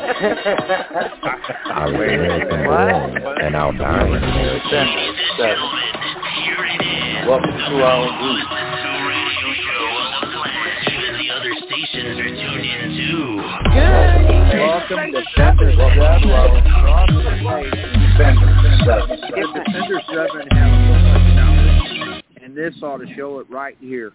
I was American born, and I'll die in America. Welcome to our group. Welcome to Defender 7. Defender 7 has so much knowledge, and this ought to show it right here.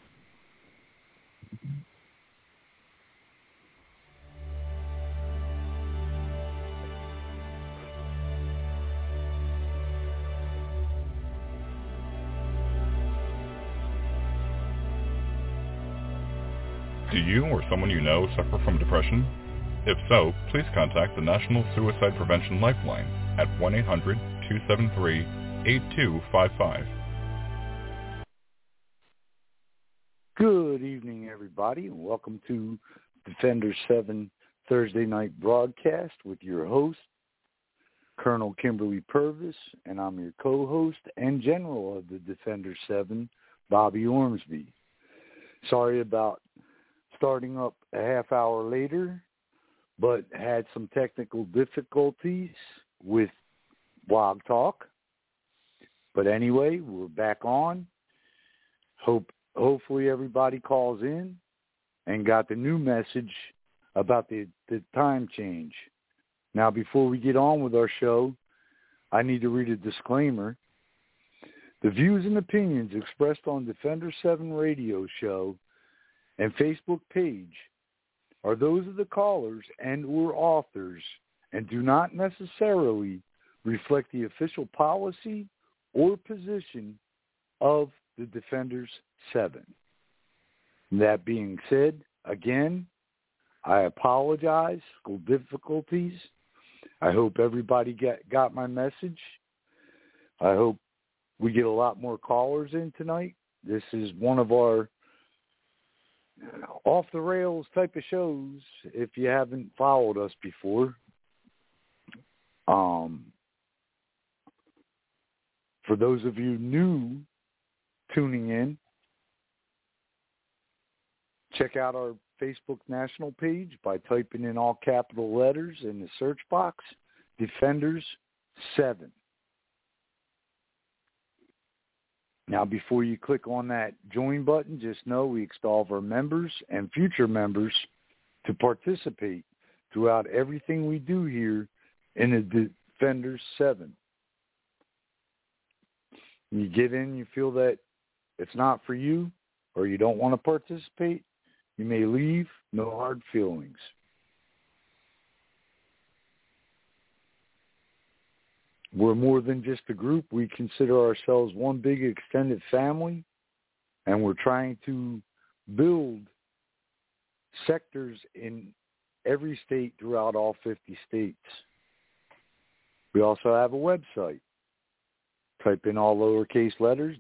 Do you or someone you know suffer from depression? If so, please contact the National Suicide Prevention Lifeline at 1-800-273-8255. Good evening, everybody, and welcome to Defender 7 Thursday night broadcast with your host, Colonel Kimberly Purvis, and I'm your co-host and general of the Defender 7, Bobby Ormsby. Sorry about starting up a half hour later, but had some technical difficulties with Blog Talk. But anyway, we're back on. Hopefully everybody calls in and got the new message about the time change. Now, before we get on with our show, I need to read a disclaimer. The views and opinions expressed on Defender 7 radio show and Facebook page are those of the callers and or authors and do not necessarily reflect the official policy or position of the Defenders 7. That being said, again, I apologize for difficulties. I hope everybody got my message. I hope we get a lot more callers in tonight. This is one of our off-the-rails type of shows, if you haven't followed us before. For those of you new tuning in, check out our Facebook national page by typing in all capital letters in the search box, Defenders 7. Now, before you click on that join button, just know we expect all of our members and future members to participate throughout everything we do here in the Defenders 7. When you get in, you feel that it's not for you or you don't want to participate, you may leave. No hard feelings. We're more than just a group. We consider ourselves one big extended family, and we're trying to build sectors in every state throughout all 50 states. We also have a website. Type in all lowercase letters,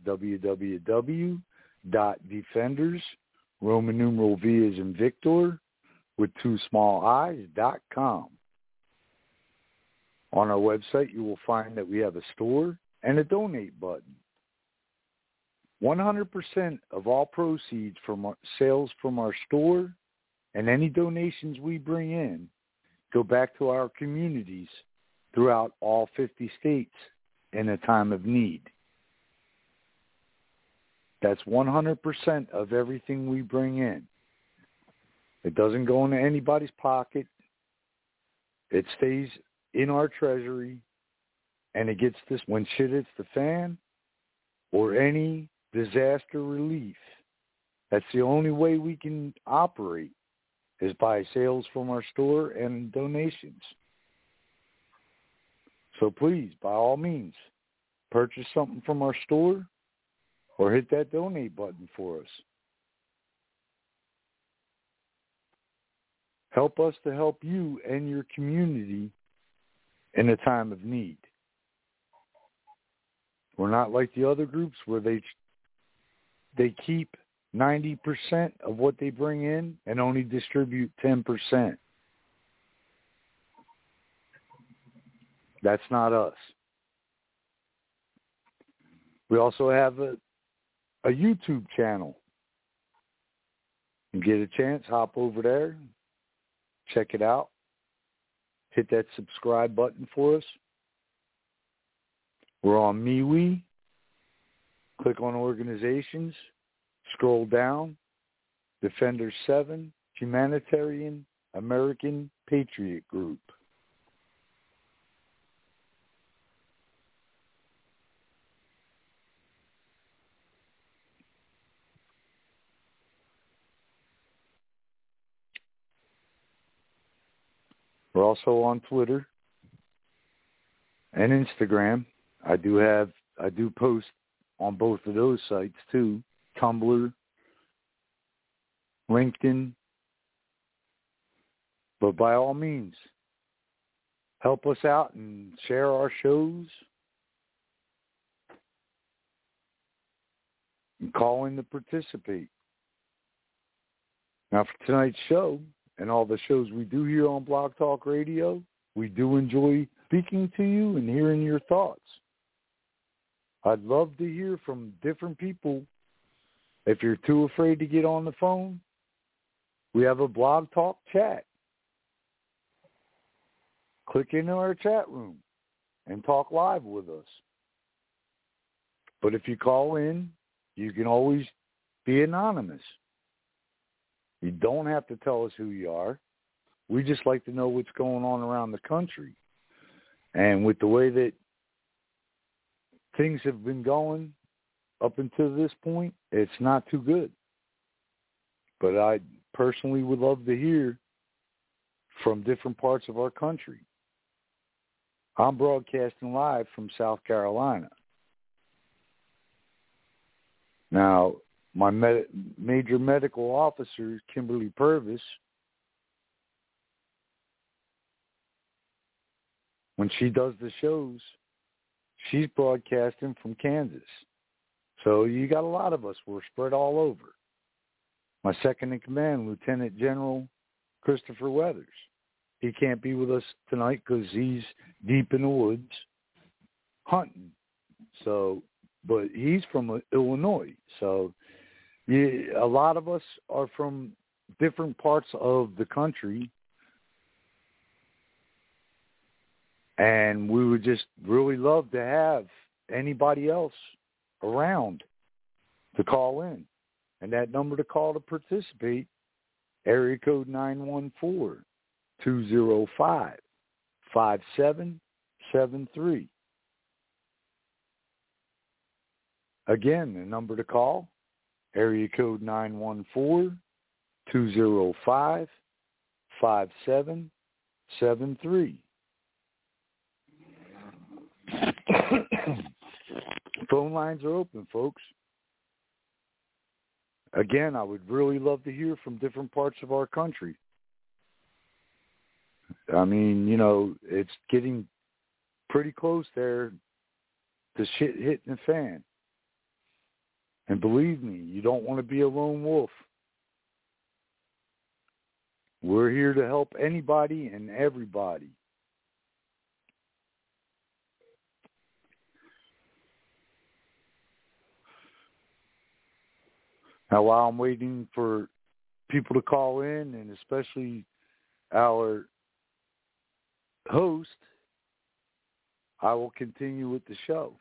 www.defenders, Roman numeral V as in Victor, with 2 small i's.com. On our website, you will find that we have a store and a donate button. 100% of all proceeds from our sales from our store and any donations we bring in go back to our communities throughout all 50 states in a time of need. That's 100% of everything we bring in. It doesn't go into anybody's pocket. It stays in our treasury, and it gets this when shit hits the fan or any disaster relief. That's the only way we can operate is by sales from our store and donations. So please, by all means, purchase something from our store or hit that donate button for us. Help us to help you and your community in a time of need. We're not like the other groups where they keep 90% of what they bring in and only distribute 10%. That's not us. We also have a YouTube channel. You get a chance, hop over there, check it out. hit that subscribe button for us. We're on MeWe. Click on organizations. Scroll down. Defender 7, Humanitarian American Patriot Group. We're also on Twitter and Instagram. I do post on both of those sites too. Tumblr, LinkedIn. But by all means, help us out and share our shows. And call in to participate. Now for tonight's show and all the shows we do here on Blog Talk Radio, we do enjoy speaking to you and hearing your thoughts. I'd love to hear from different people. If you're too afraid to get on the phone, we have a Blog Talk chat. Click into our chat room and talk live with us. But if you call in, you can always be anonymous. You don't have to tell us who you are. We just like to know what's going on around the country. And with the way that things have been going up until this point, it's not too good. But I personally would love to hear from different parts of our country. I'm broadcasting live from South Carolina. Now, my major medical officer, Kimberly Purvis, when she does the shows, she's broadcasting from Kansas. So you got a lot of us. We're spread all over. My second in command, Lieutenant General Christopher Weathers. He can't be with us tonight because he's deep in the woods hunting. So, but he's from Illinois. So a lot of us are from different parts of the country. And we would just really love to have anybody else around to call in. And that number to call to participate, area code 914-205-5773. Again, the number to call, area code 914-205-5773. Phone lines are open, folks. Again, I would really love to hear from different parts of our country. I mean, you know, it's getting pretty close there to shit hitting the fan. And believe me, you don't want to be a lone wolf. We're here to help anybody and everybody. Now, while I'm waiting for people to call in, and especially our host, I will continue with the show.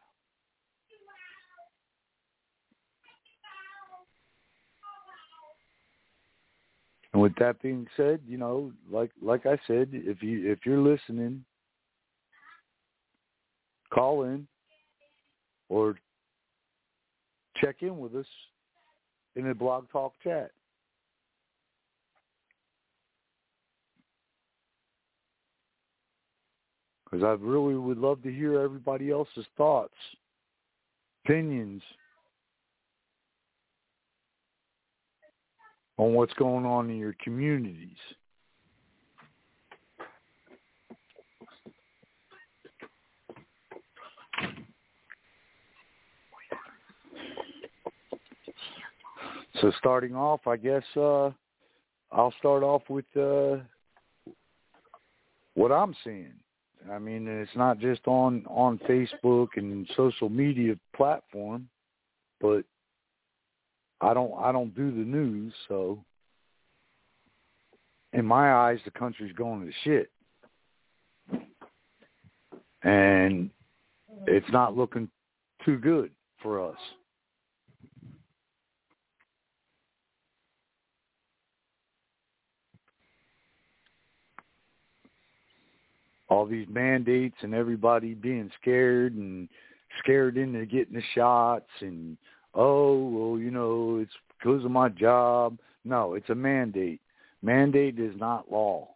And with that being said, you know, like I said, if you're listening, call in or check in with us in the Blog Talk chat. Because I really would love to hear everybody else's thoughts, opinions on what's going on in your communities. So starting off, I guess I'll start off with what I'm seeing. I mean, it's not just on Facebook and social media platform, but I don't do the news, so in my eyes, the country's going to shit. And it's not looking too good for us. All these mandates and everybody being scared and scared into getting the shots and, it's because of my job. No, it's a mandate. Mandate is not law.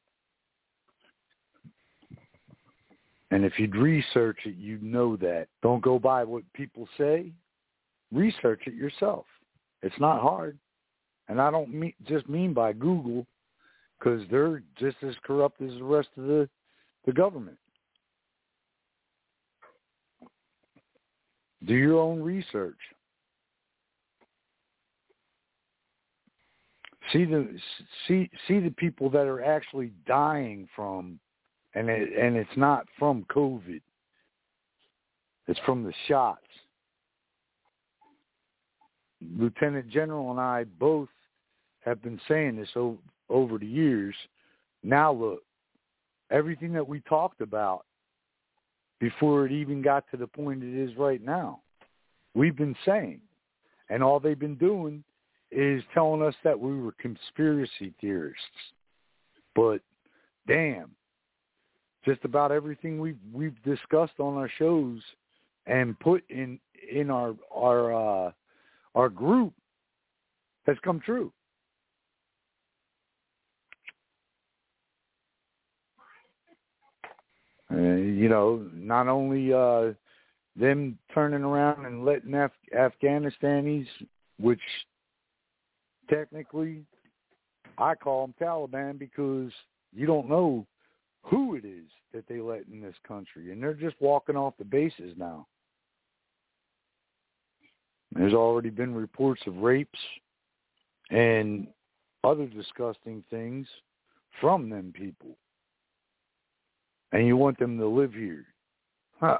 And if you'd research it, you'd know that. Don't go by what people say. Research it yourself. It's not hard. And I don't just mean by Google, because they're just as corrupt as the rest of the government. Do your own research. See the people that are actually dying from, and it's not from COVID. It's from the shots. Lieutenant General and I both have been saying this over the years. Now look, everything that we talked about before it even got to the point it is right now, we've been saying. And all they've been doing is telling us that we were conspiracy theorists. But damn, just about everything we've discussed on our shows and put in our group has come true. Not only them turning around and letting Afghanistanis, which technically I call them Taliban, because you don't know who it is that they let in this country, and they're just walking off the bases now. There's already been reports of rapes and other disgusting things from them people. And you want them to live here. Huh.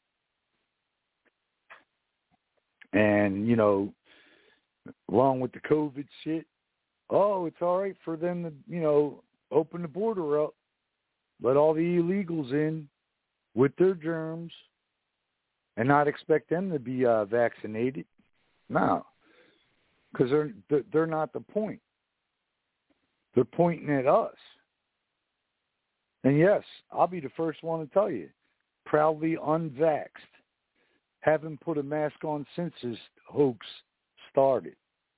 And, along with the COVID shit, it's all right for them to, open the border up, let all the illegals in with their germs, and not expect them to be vaccinated. No, because they're not the point. They're pointing at us. And yes, I'll be the first one to tell you, proudly unvaxxed, haven't put a mask on since this hoax started.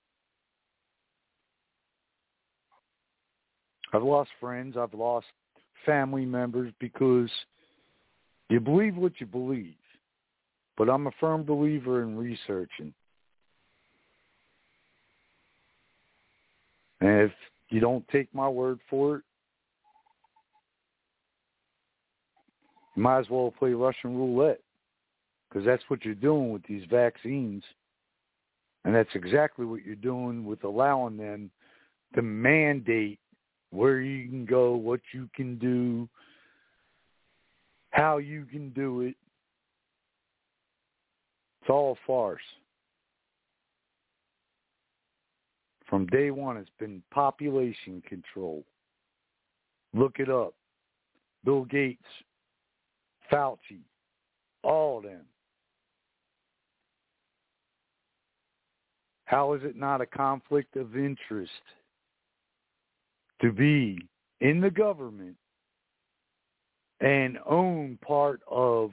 I've lost friends, I've lost family members because you believe what you believe. But I'm a firm believer in researching. And if you don't take my word for it, you might as well play Russian roulette, because that's what you're doing with these vaccines. And that's exactly what you're doing with allowing them to mandate where you can go, what you can do, how you can do it. It's all a farce. From day one, it's been population control. Look it up. Bill Gates, Fauci, all of them. How is it not a conflict of interest to be in the government and own part of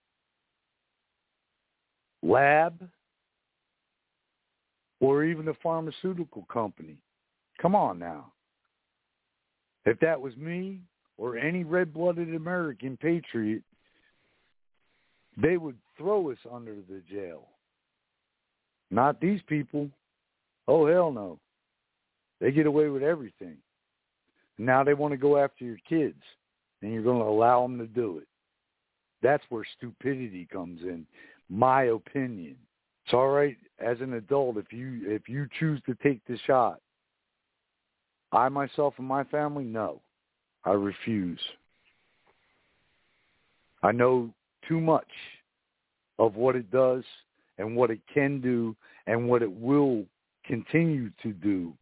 lab or even a pharmaceutical company? Come on now. If that was me or any red-blooded American patriot, they would throw us under the jail. Not these people. Oh, hell no. They get away with everything. Now they want to go after your kids, and you're going to allow them to do it. That's where stupidity comes in, my opinion. It's all right as an adult if you choose to take the shot. I, myself, and my family, no. I refuse. I know too much of what it does and what it can do and what it will continue to do.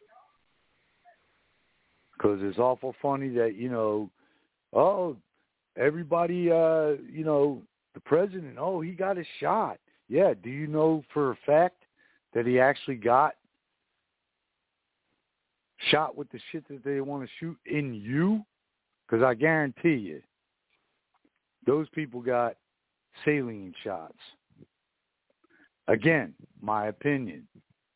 Because it's awful funny that, everybody, the president, he got a shot. Yeah, do you know for a fact that he actually got shot with the shit that they want to shoot in you? Because I guarantee you, those people got saline shots. Again, my opinion.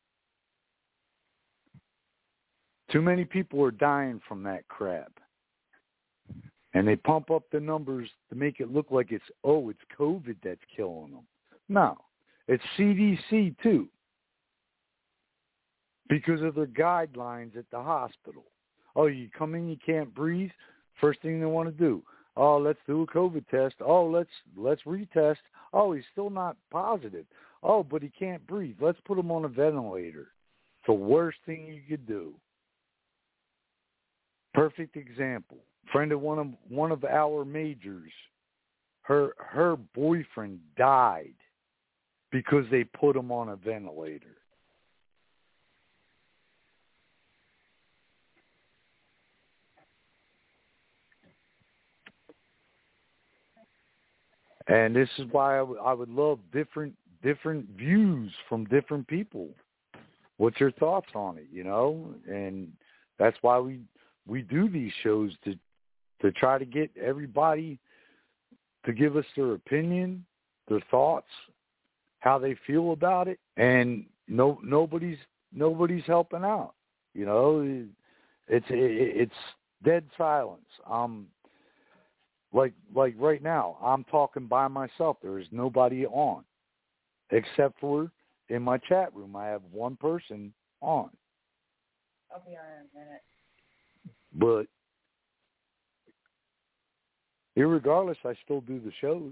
Too many people are dying from that crap. And they pump up the numbers to make it look like it's COVID that's killing them. No, it's CDC too. Because of their guidelines at the hospital. Oh, you come in, you can't breathe. First thing they want to do. Oh, let's do a COVID test. Oh, let's retest. Oh, he's still not positive. Oh, but he can't breathe. Let's put him on a ventilator. It's the worst thing you could do. Perfect example. Friend of one of our majors, her boyfriend died because they put him on a ventilator. And this is why I would love different views from different people. What's your thoughts on it, And that's why we do these shows to try to get everybody to give us their opinion, their thoughts, how they feel about it, and nobody's helping out. It's dead silence. Like right now, I'm talking by myself. There is nobody on, except for in my chat room. I have one person on. I'll be on in a minute. But irregardless, I still do the shows.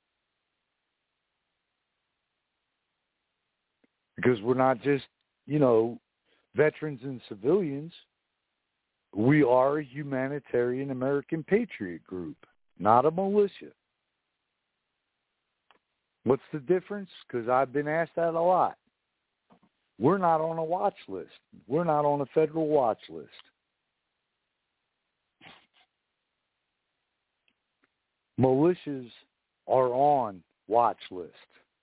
Because we're not just, veterans and civilians. We are a humanitarian American patriot group, not a militia. What's the difference? Because I've been asked that a lot. We're not on a watch list. We're not on a federal watch list. Militias are on watch list.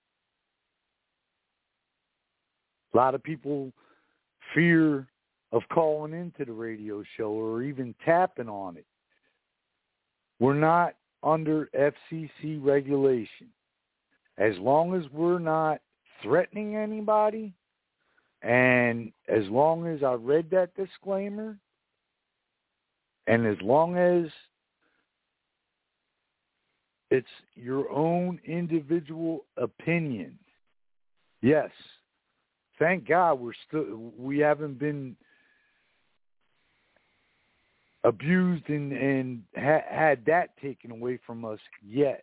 A lot of people fear of calling into the radio show or even tapping on it. We're not under FCC regulation. As long as we're not threatening anybody, and as long as I read that disclaimer, and as long as it's your own individual opinion, yes, thank God we haven't been abused and had that taken away from us yet.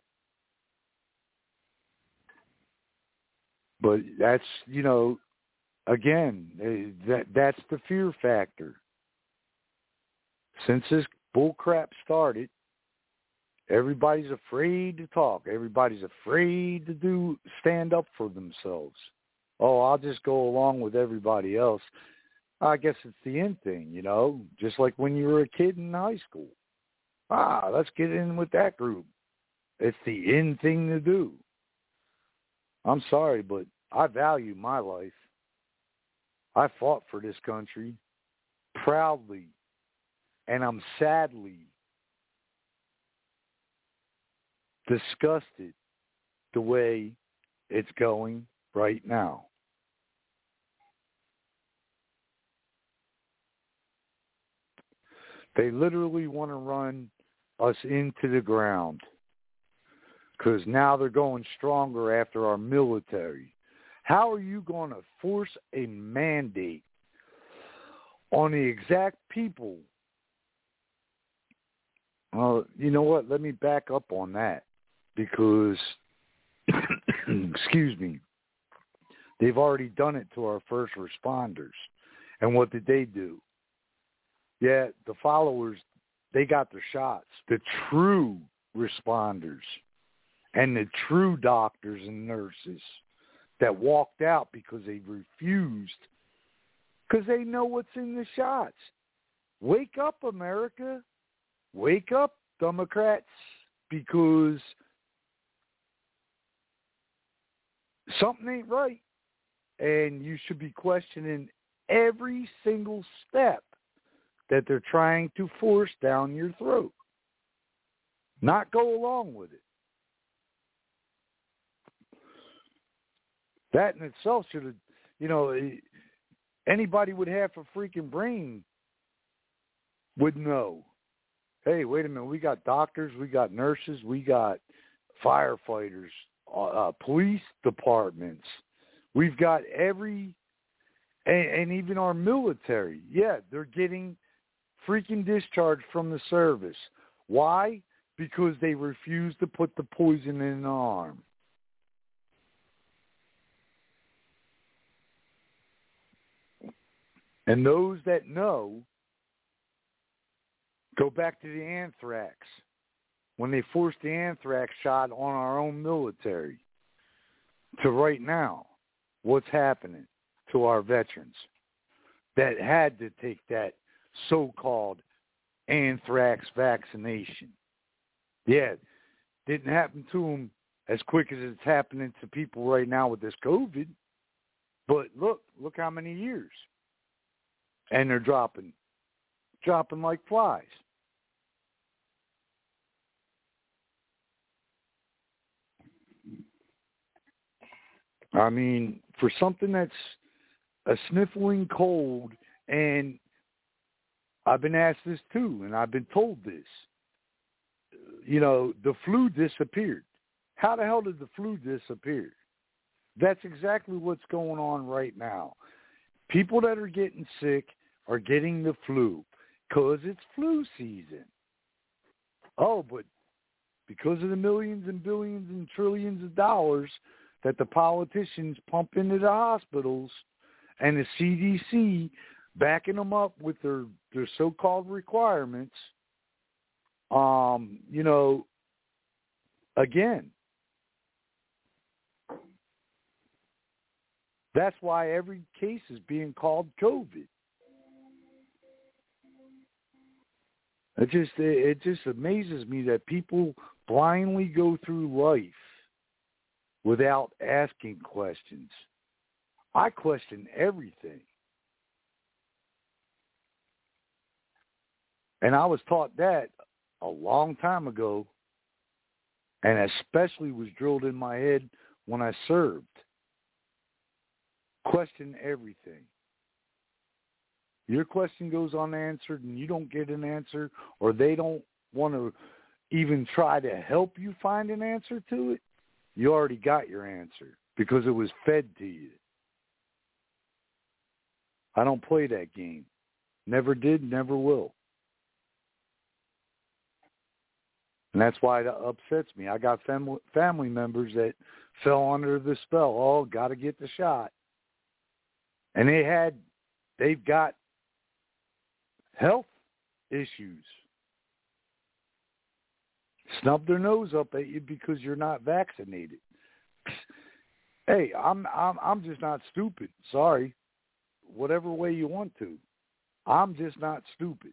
But that's, again, that's the fear factor. Since this bullcrap started, everybody's afraid to talk. Everybody's afraid to stand up for themselves. Oh, I'll just go along with everybody else. I guess it's the in thing, just like when you were a kid in high school. Let's get in with that group. It's the in thing to do. I'm sorry, but I value my life. I fought for this country proudly, and I'm sadly disgusted the way it's going right now. They literally want to run us into the ground because now they're going stronger after our military. How are you going to force a mandate on the exact people? You know what? Let me back up on that because, excuse me, they've already done it to our first responders. And what did they do? Yeah, the followers, they got their shots. The true responders and the true doctors and nurses that walked out because they refused, because they know what's in the shots. Wake up, America. Wake up, Democrats. because something ain't right. And you should be questioning every single step that they're trying to force down your throat. Not go along with it. That in itself should have, anybody with half a freaking brain would know. Hey, wait a minute, we got doctors, we got nurses, we got firefighters, police departments. We've got and even our military. Yeah, they're getting freaking discharged from the service. Why? Because they refuse to put the poison in the arm. And those that know, go back to the anthrax, when they forced the anthrax shot on our own military, to right now, what's happening to our veterans that had to take that so-called anthrax vaccination. Yeah, it didn't happen to them as quick as it's happening to people right now with this COVID. But look how many years. And they're dropping like flies. I mean, for something that's a sniffling cold, and I've been asked this too, and I've been told this, the flu disappeared. How the hell did the flu disappear? That's exactly what's going on right now. People that are getting sick are getting the flu because it's flu season. Oh, but because of the millions and billions and trillions of dollars that the politicians pump into the hospitals and the CDC backing them up with their so-called requirements, again, that's why every case is being called COVID. It just amazes me that people blindly go through life without asking questions. I question everything. And I was taught that a long time ago, and especially was drilled in my head when I served. Question everything. Your question goes unanswered and you don't get an answer, or they don't want to even try to help you find an answer to it, you already got your answer because it was fed to you. I don't play that game. Never did, never will. And that's why it upsets me. I got family members that fell under the spell. Oh, got to get the shot. And they've got health issues. Snub their nose up at you because you're not vaccinated. Hey, I'm just not stupid. Sorry. Whatever way you want to. I'm just not stupid.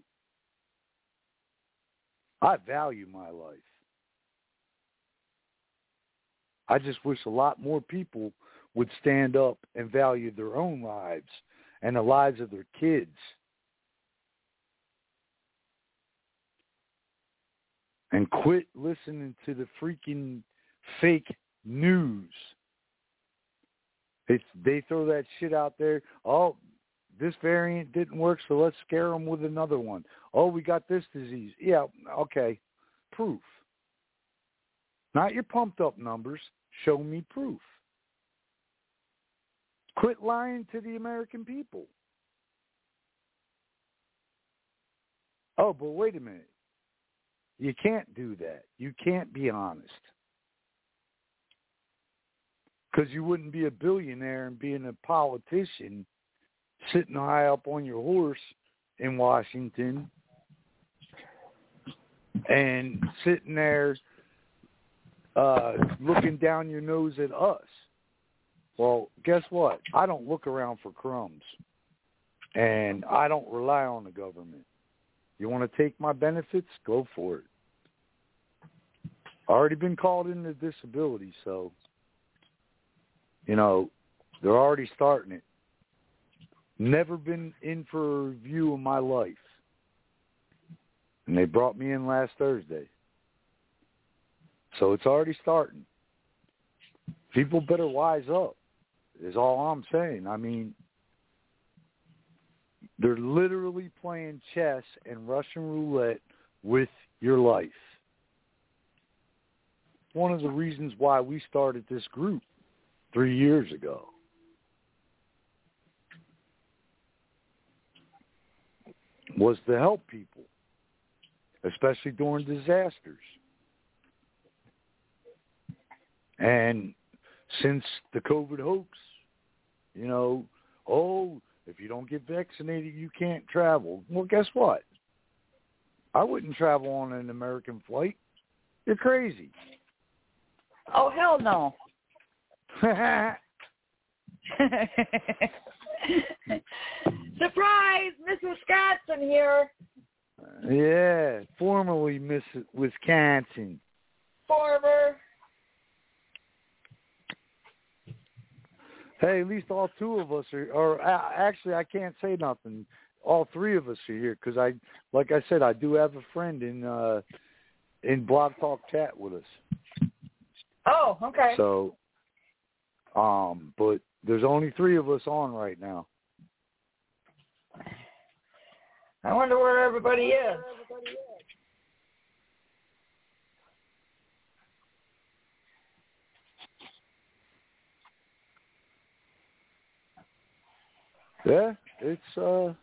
I value my life. I just wish a lot more people would stand up and value their own lives and the lives of their kids. And quit listening to the freaking fake news. They throw that shit out there. Oh, this variant didn't work, so let's scare them with another one. Oh, we got this disease. Yeah, okay. Proof. Not your pumped up numbers. Show me proof. Quit lying to the American people. Oh, but wait a minute. You can't do that. You can't be honest. Because you wouldn't be a billionaire and being a politician sitting high up on your horse in Washington and sitting there looking down your nose at us. Well, guess what? I don't look around for crumbs, and I don't rely on the government. You want to take my benefits? Go for it. already been called into disability, so, you know, they're already starting it. Never been in for a review in my life. And they brought me in last Thursday. So it's already starting. People better wise up, is all I'm saying. I mean, they're literally playing chess and Russian roulette with your life. One of the reasons why we started this group 3 years ago. Was to help people, especially during disasters. And since the COVID hoax, you know, if you don't get vaccinated, you can't travel. Well, guess what? I wouldn't travel on an American flight. You're crazy. Oh, hell no. Surprise! Miss Wisconsin here. Yeah, formerly Miss Wisconsin. Former. Hey, at least all two of us are, or actually I can't say nothing. All three of us are here because like I said, I do have a friend in Blog Talk Chat with us. Oh, okay. So, but there's only three of us on right now. I wonder where everybody is. Yeah, it's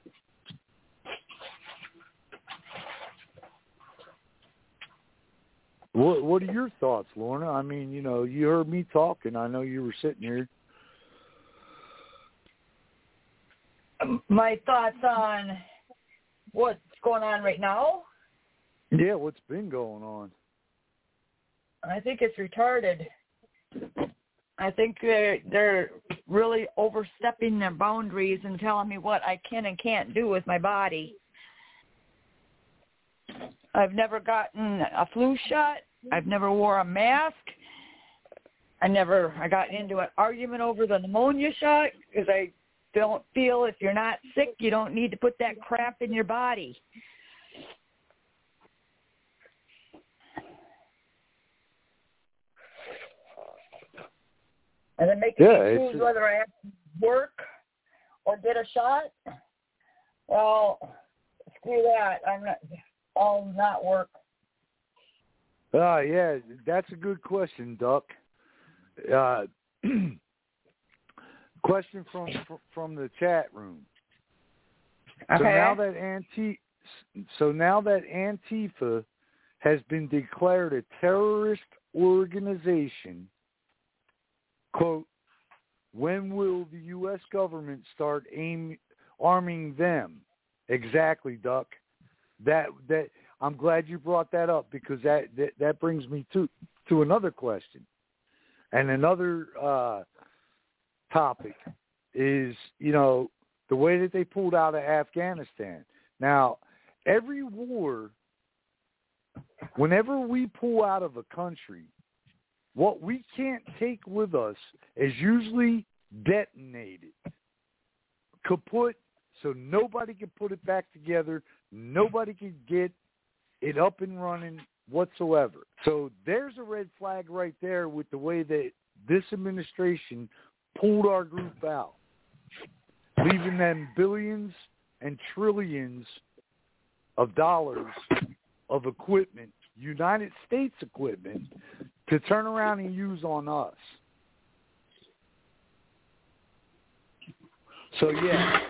What are your thoughts, Lorna? I mean, you know, you heard me talking. I know you were sitting here. My thoughts on what's going on right now? Yeah, what's been going on? I think it's retarded. I think they're really overstepping their boundaries and telling me what I can and can't do with my body. I've never gotten a flu shot. I've never wore a mask. I got into an argument over the pneumonia shot because I don't feel if you're not sick, you don't need to put that crap in your body. And then making me choose whether I have to work or get a shot. Well, screw that. I'll not work. Yeah, that's a good question, Duck. Question from the chat room. Okay. So now that Antifa has been declared a terrorist organization, quote, when will the U.S. government start arming them? Exactly, Duck. That I'm glad you brought that up because that brings me to another question. And another topic is, you know, the way that they pulled out of Afghanistan. Now, every war, whenever we pull out of a country, what we can't take with us is usually detonated, kaput, so nobody can put it back together, nobody can get it up and running whatsoever. So there's a red flag right there with the way that this administration pulled our group out, leaving them billions and trillions of dollars of equipment, United States equipment, to turn around and use on us. So, yeah,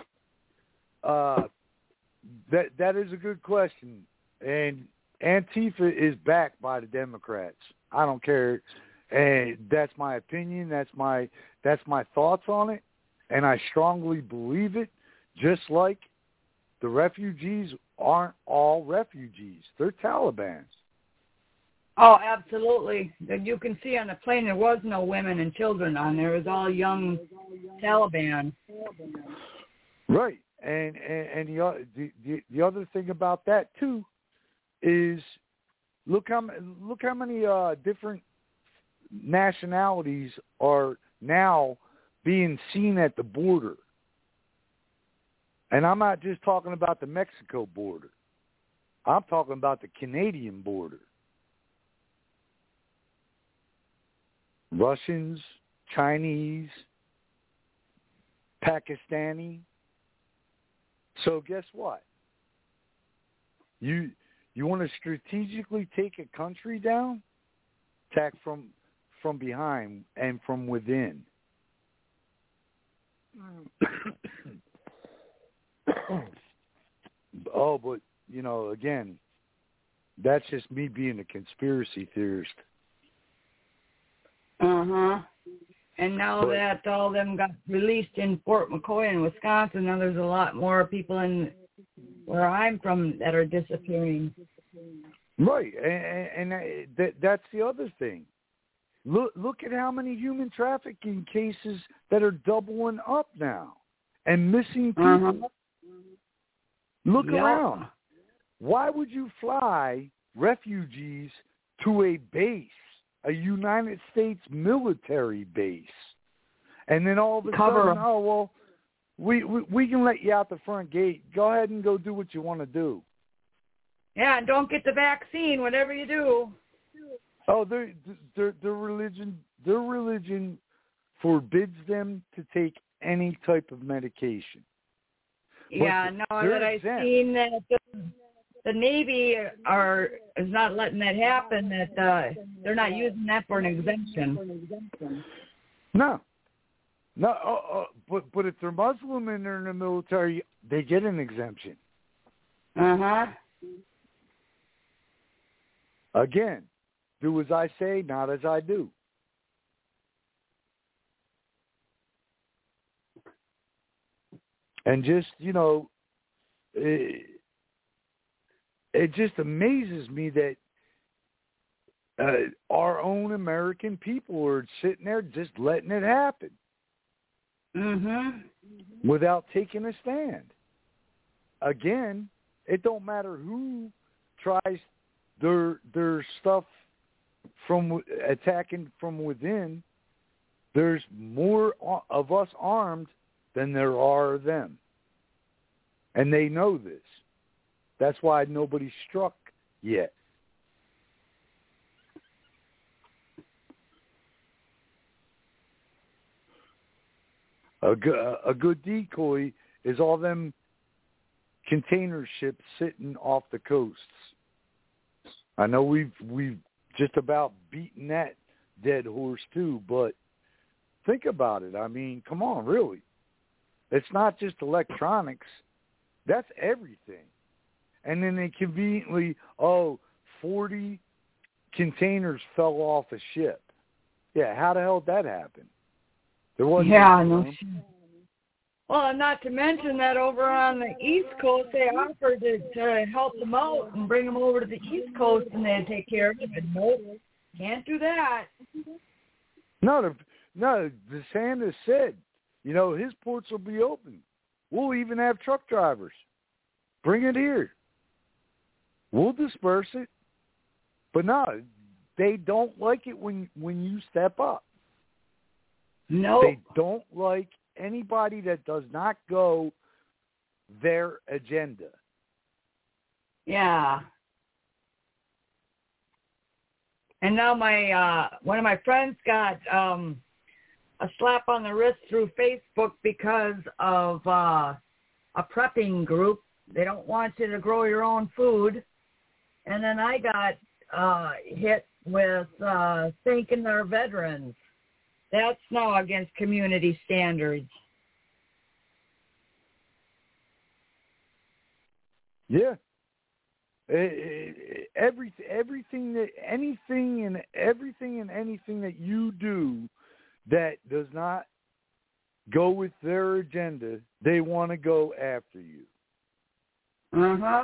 that is a good question. And Antifa is backed by the Democrats. I don't care. And that's my opinion. That's my thoughts on it. And I strongly believe it, just like the refugees aren't all refugees. They're Taliban. Oh, absolutely. You can see on the plane there was no women and children on there. It was all young Taliban. Right. And the other thing about that, too, is, look how many different nationalities are now being seen at the border. And I'm not just talking about the Mexico border. I'm talking about the Canadian border. Russians, Chinese, Pakistani. So guess what? You want to strategically take a country down? Attack from behind and from within. Oh, but, again, that's just me being a conspiracy theorist. Uh-huh. And now that all of them got released in Fort McCoy in Wisconsin, now there's a lot more people in where I'm from that are disappearing. Right, and that's the other thing. Look at how many human trafficking cases that are doubling up now and missing people. Uh-huh. Look around. Why would you fly refugees to a base, a United States military base, and then all of a sudden, oh, well, we can let you out the front gate. Go ahead and go do what you want to do. Yeah, and don't get the vaccine, whatever you do. Oh, their religion forbids them to take any type of medication. Yeah, now that I've seen that the Navy is not letting that happen, that they're not using that for an exemption. No, but if they're Muslim and they're in the military, they get an exemption. Uh-huh. Again, do as I say, not as I do. And just, it just amazes me that our own American people are sitting there just letting it happen. Mm-hmm. Without taking a stand. Again, it don't matter who tries their stuff from attacking from within. There's more of us armed than there are of them. And they know this. That's why nobody struck yet. A good decoy is all them container ships sitting off the coasts. I know we've just about beaten that dead horse too, but think about it. I mean, come on, really. It's not just electronics. That's everything. And then they conveniently, 40 containers fell off a ship. Yeah, how the hell did that happen? There wasn't. Yeah, no shit. Well, and not to mention that over on the East Coast, they offered to help them out and bring them over to the East Coast and they'd take care of it. But nope, can't do that. No, DeSantis said, his ports will be open. We'll even have truck drivers. Bring it here. We'll disperse it. But no, they don't like it when you step up. No. They don't like anybody that does not go their agenda. Yeah. And now my one of my friends got a slap on the wrist through Facebook because of a prepping group. They don't want you to grow your own food. And then I got hit with thanking their veterans. That's now against community standards. Yeah. Everything and anything that you do that does not go with their agenda, they want to go after you. Uh-huh.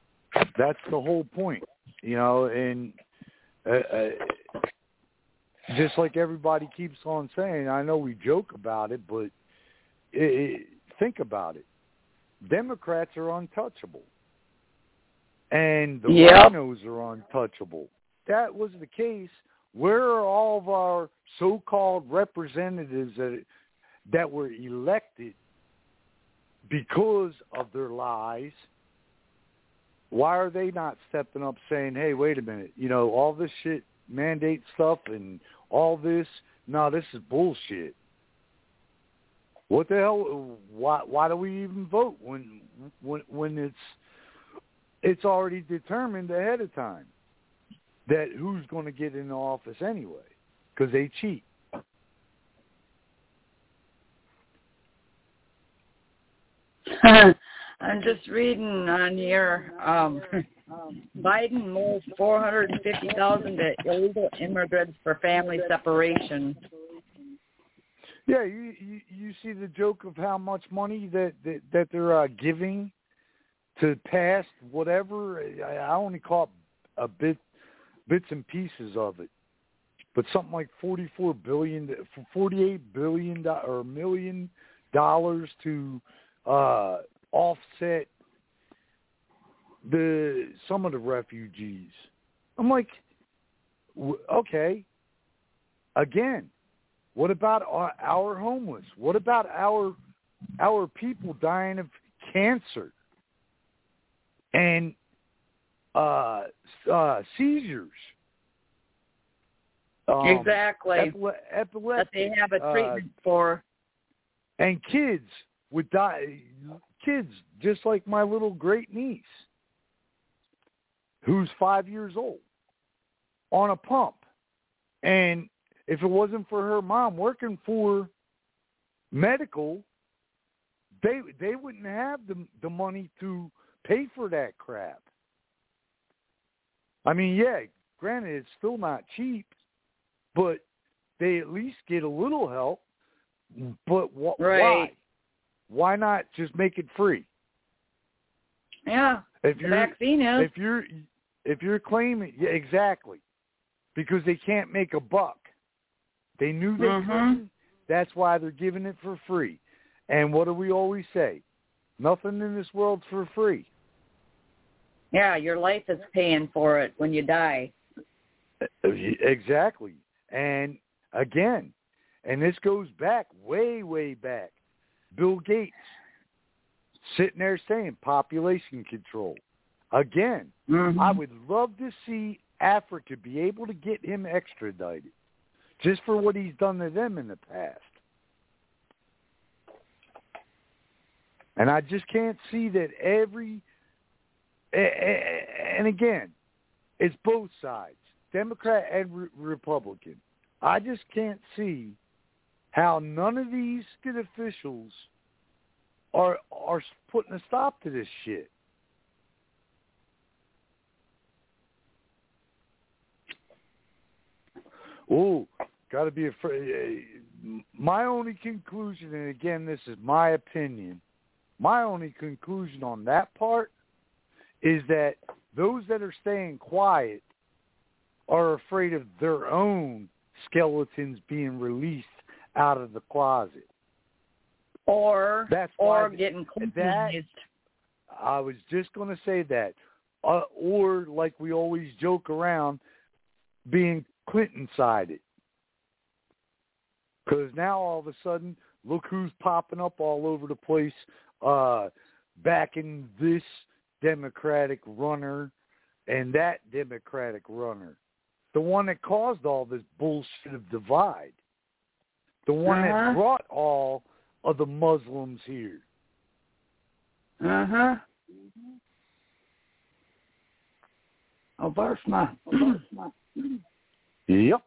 That's the whole point, and just like everybody keeps on saying, I know we joke about it, but think about it. Democrats are untouchable. And the rhinos are untouchable. That was the case. Where are all of our so-called representatives that were elected because of their lies? Why are they not stepping up saying, hey, wait a minute, all this shit, mandate stuff and all this, no, this is bullshit. What the hell? Why do we even vote when it's already determined ahead of time that who's going to get in the office anyway? Because they cheat. I'm just reading on here. Biden moved 450,000 to illegal immigrants for family separation. Yeah, you see the joke of how much money that they're giving to pass whatever. I only caught bits and pieces of it, but something like $48 billion or $1 million to offset some of the refugees. I'm like, okay, again. What about our homeless? What about our people dying of cancer and seizures? Exactly. Epilepsy. That they have a treatment for. And kids would die. Kids, just like my little great niece, who's 5 years old, on a pump, and if it wasn't for her mom working for medical, they wouldn't have the money to pay for that crap. I mean, yeah, granted, it's still not cheap, but they at least get a little help. But why? Why not just make it free? Yeah, the vaccine is. If you're claiming, yeah, exactly, because they can't make a buck. They knew they couldn't. That's why they're giving it for free. And what do we always say? Nothing in this world's for free. Yeah, your life is paying for it when you die. Exactly. And again, and this goes back, way, way back. Bill Gates sitting there saying population control. Again, I would love to see Africa be able to get him extradited just for what he's done to them in the past. And I just can't see that and again, it's both sides, Democrat and Republican. I just can't see how none of these good officials are putting a stop to this shit. Oh, got to be afraid. My only conclusion, and again, this is my opinion, my only conclusion on that part is that those that are staying quiet are afraid of their own skeletons being released out of the closet. Or getting cleaned. I was just going to say that. Or, like we always joke around, being Clinton-sided. Because now all of a sudden, look who's popping up all over the place, backing this Democratic runner and that Democratic runner. The one that caused all this bullshit of divide. The one that brought all of the Muslims here. Obama. Yep.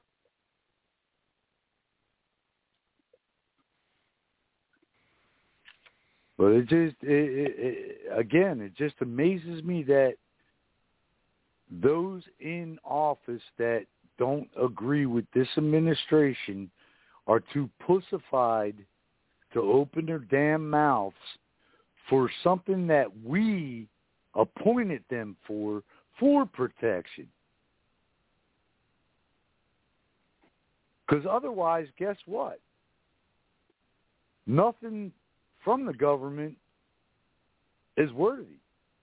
But it just amazes me that those in office that don't agree with this administration are too pussified to open their damn mouths for something that we appointed them for protection. Because otherwise, guess what? Nothing from the government is worthy.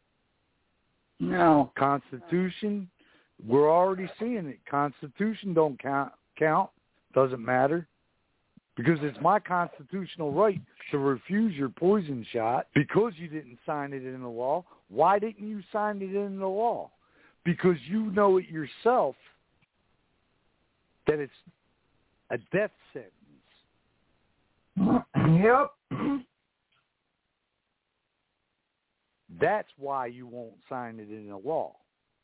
No. Constitution, we're already seeing it. Constitution don't count. Doesn't matter. Because it's my constitutional right to refuse your poison shot because you didn't sign it into law. Why didn't you sign it into law? Because you know it yourself that it's a death sentence. Yep. That's why you won't sign it into law.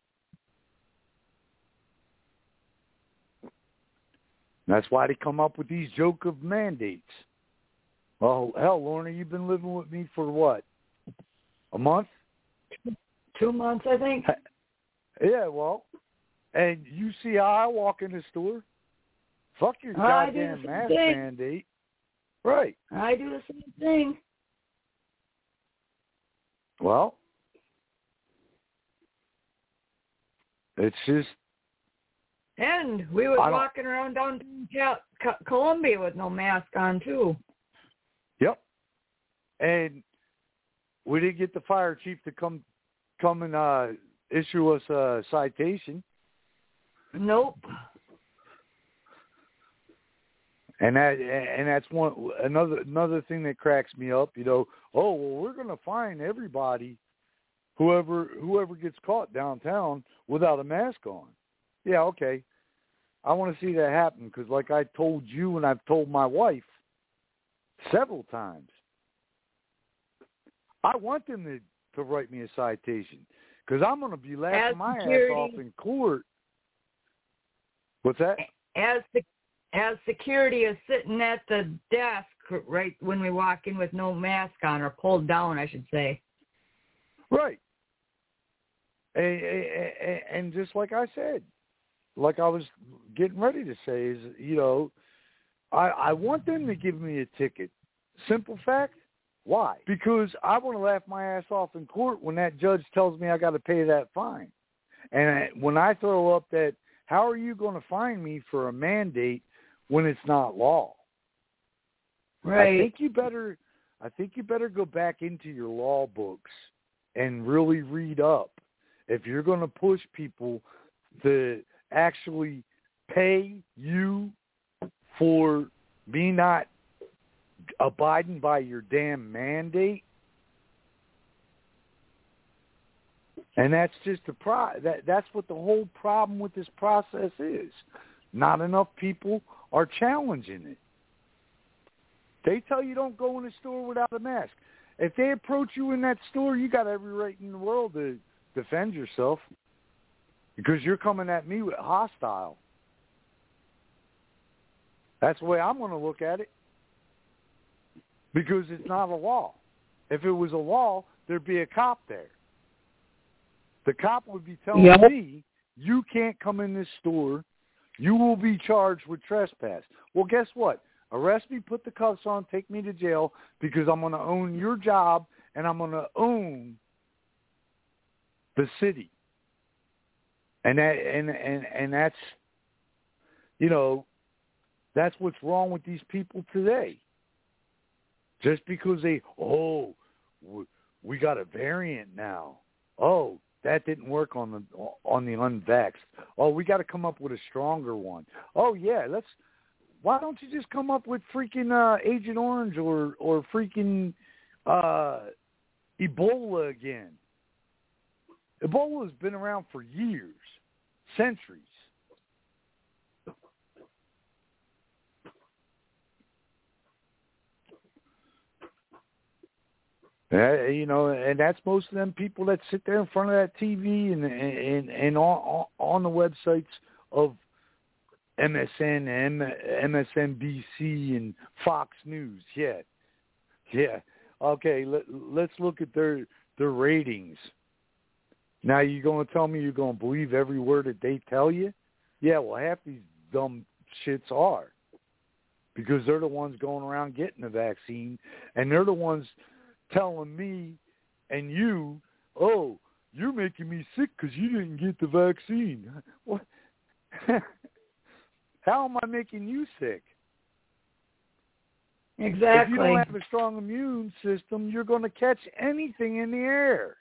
That's why they come up with these joke of mandates. Well, hell, Lorna, you've been living with me for what? A month? 2 months, I think. Yeah, well, and you see how I walk in the store? Fuck your goddamn mask mandate. Right. I do the same thing. Well, it's just... And we was walking around downtown Columbia with no mask on, too. Yep. And we didn't get the fire chief to come and issue us a citation. Nope. And that's another thing that cracks me up. You know, oh well, we're going to fine everybody, whoever gets caught downtown without a mask on. Yeah, okay. I want to see that happen because, like I told you and I've told my wife several times, I want them to write me a citation because I'm going to be laughing my ass off in court. What's that? As security is sitting at the desk right when we walk in with no mask on, or pulled down, I should say. Right. And just like I said, like I was getting ready to say, is, you know, I want them to give me a ticket. Simple fact. Why? Because I want to laugh my ass off in court when that judge tells me I got to pay that fine. And when I throw up that, how are you going to fine me for a mandate when it's not law? Right. I think you better go back into your law books and really read up if you're going to push people to actually pay you for me not abiding by your damn mandate. And that's just that's what the whole problem with this process is. Not enough people are challenging it. They tell you don't go in a store without a mask. If they approach you in that store, you got every right in the world to defend yourself because you're coming at me with hostile. That's the way I'm going to look at it because it's not a law. If it was a law, there'd be a cop there. The cop would be telling me, you can't come in this store. You will be charged with trespass. Well, guess what? Arrest me, put the cuffs on, take me to jail because I'm going to own your job and I'm going to own the city. And that's, you know, that's what's wrong with these people today. Just because we got a variant now. Oh, that didn't work on the unvaxxed. Oh, we got to come up with a stronger one. Oh yeah, why don't you just come up with freaking Agent Orange or freaking Ebola again? Ebola's been around for years, centuries. You know, and that's most of them people that sit there in front of that TV and on the websites of MSN, MSNBC, and Fox News. Yeah. Okay, let's look at their ratings. Now you're going to tell me you're going to believe every word that they tell you? Yeah, well, half these dumb shits are. Because they're the ones going around getting the vaccine, and they're the ones telling me and you, oh, you're making me sick because you didn't get the vaccine. What? How am I making you sick? Exactly. If you don't have a strong immune system, you're going to catch anything in the air.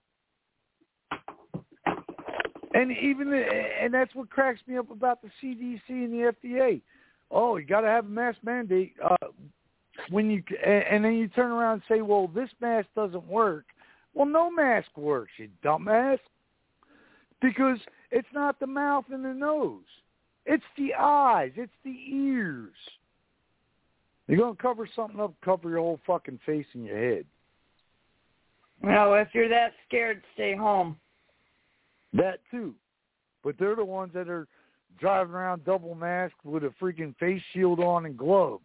And that's what cracks me up about the CDC and the FDA. Oh, you got to have a mask mandate. And then you turn around and say, well, this mask doesn't work. Well, no mask works, you dumbass. Because it's not the mouth and the nose. It's the eyes. It's the ears. You're going to cover something up, cover your whole fucking face and your head. Well, if you're that scared, stay home. That too. But they're the ones that are driving around double masked with a freaking face shield on and gloves.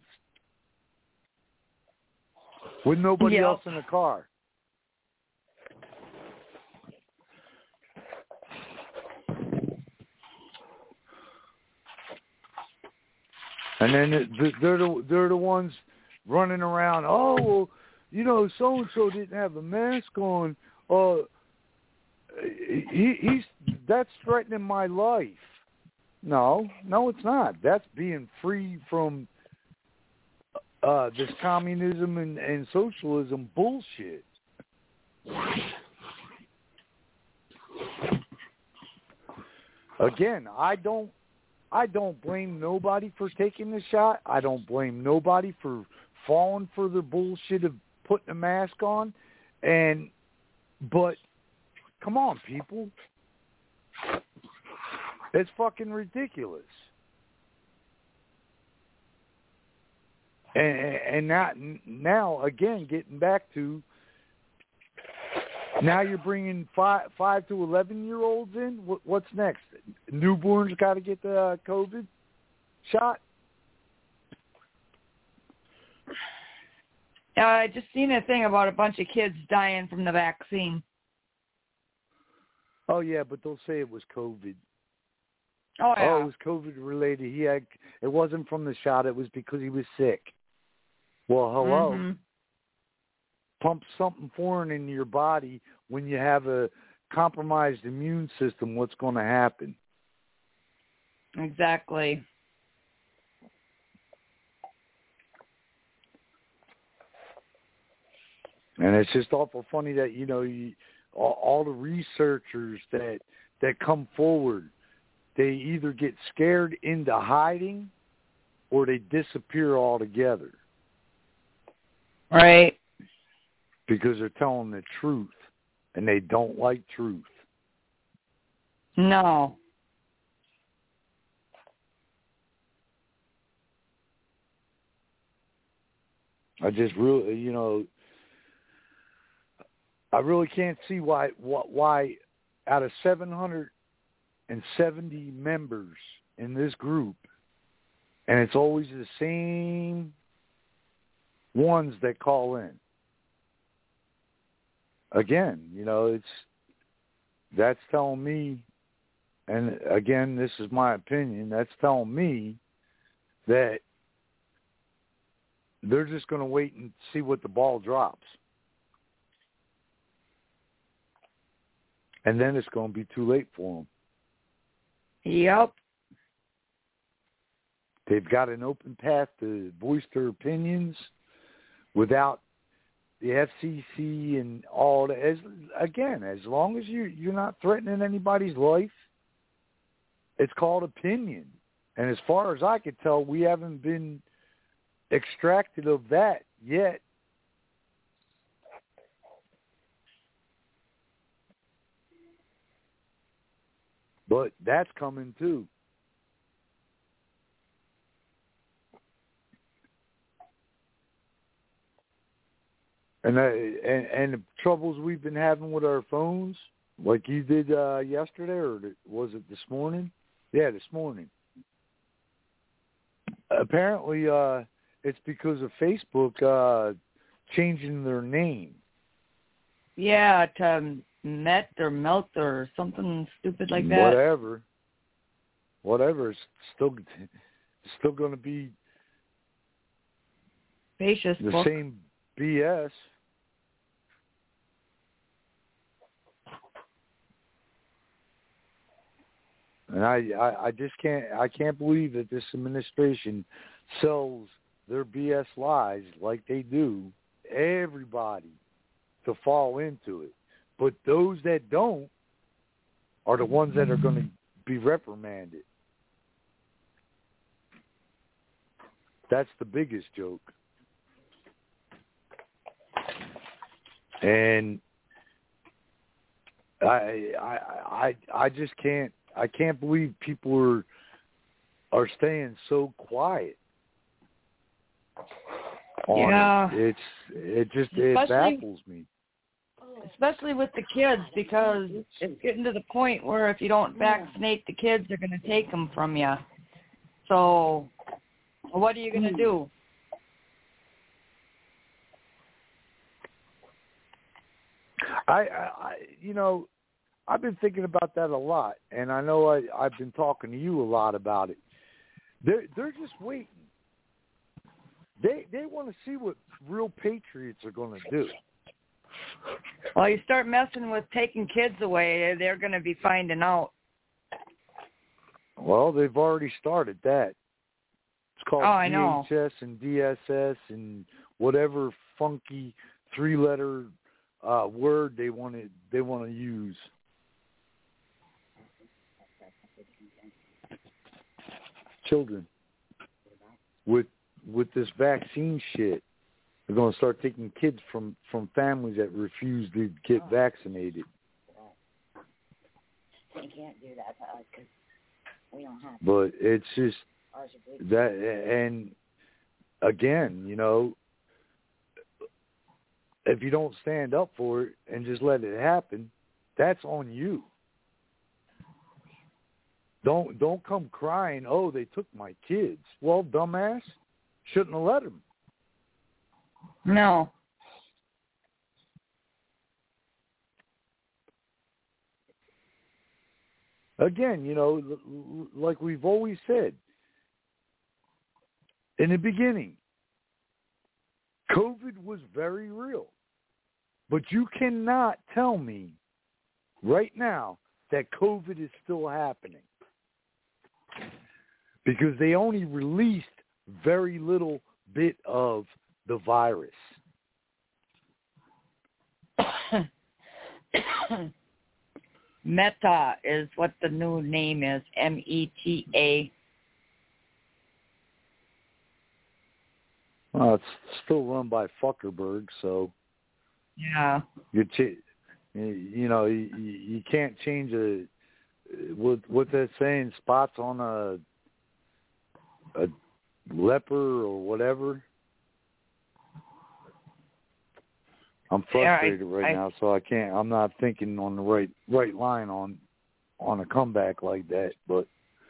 With nobody else in the car. And then they're the ones running around. Oh, well, you know, so and so didn't have a mask on. That's threatening my life. No, it's not. That's being free from this communism and socialism bullshit. Again, I don't blame nobody for taking the shot. I don't blame nobody for falling for the bullshit of putting a mask on. But come on, people. It's fucking ridiculous. And now again, getting back to, now you're bringing 5 to 11-year-olds in. What's next? Newborns got to get the COVID shot? I just seen a thing about a bunch of kids dying from the vaccine. Oh, yeah, but they'll say it was COVID. Oh, yeah. Oh, it was COVID related. It wasn't from the shot. It was because he was sick. Well, hello. Mm-hmm. Pump something foreign into your body when you have a compromised immune system. What's going to happen? Exactly. And it's just awful funny that, you know, all the researchers that come forward, they either get scared into hiding or they disappear altogether. Right. Because they're telling the truth, and they don't like truth. No. I just really, you know, I really can't see why out of 770 members in this group, and it's always the same ones that call in. Again, you know, that's telling me, and again, this is my opinion, that's telling me that they're just going to wait and see what the ball drops. And then it's going to be too late for them. Yep. They've got an open path to voice their opinions without the FCC and all that. As long as you're not threatening anybody's life, it's called opinion. And as far as I could tell, we haven't been extracted of that yet. But that's coming too. And the troubles we've been having with our phones, like you did yesterday, or was it this morning? Yeah, this morning. Apparently, it's because of Facebook changing their name. Yeah, to Met or Melt or something stupid like that. Whatever. It's still going to be the same BS. And I just can't believe that this administration sells their BS lies like they do everybody to fall into it. But those that don't are the ones that are going to be reprimanded. That's the biggest joke. And I just can't believe people are staying so quiet on it. It baffles me. Especially with the kids, because it's getting to the point where if you don't vaccinate the kids, they're going to take them from you. So what are you going to do? I've been thinking about that a lot, and I know I've been talking to you a lot about it. They're just waiting. They want to see what real patriots are going to do. Well, you start messing with taking kids away, they're going to be finding out. Well, they've already started that. It's called DHS and DSS and whatever funky 3-letter word they want to use. Children with this vaccine shit. They're going to start taking kids from families that refuse to get vaccinated. They can't do that because we don't have. But it's just that, and again, if you don't stand up for it and just let it happen, that's on you. Don't come crying, oh, they took my kids. Well, dumbass, shouldn't have let them. No. Again, like we've always said, in the beginning, COVID was very real. But you cannot tell me right now that COVID is still happening. Because they only released very little bit of the virus. Meta is what the new name is, META. Well, it's still run by Zuckerberg, so yeah, you can't change what they're saying, spots on a leper or whatever. I'm frustrated right now, so I'm not thinking on the right line on a comeback like that. But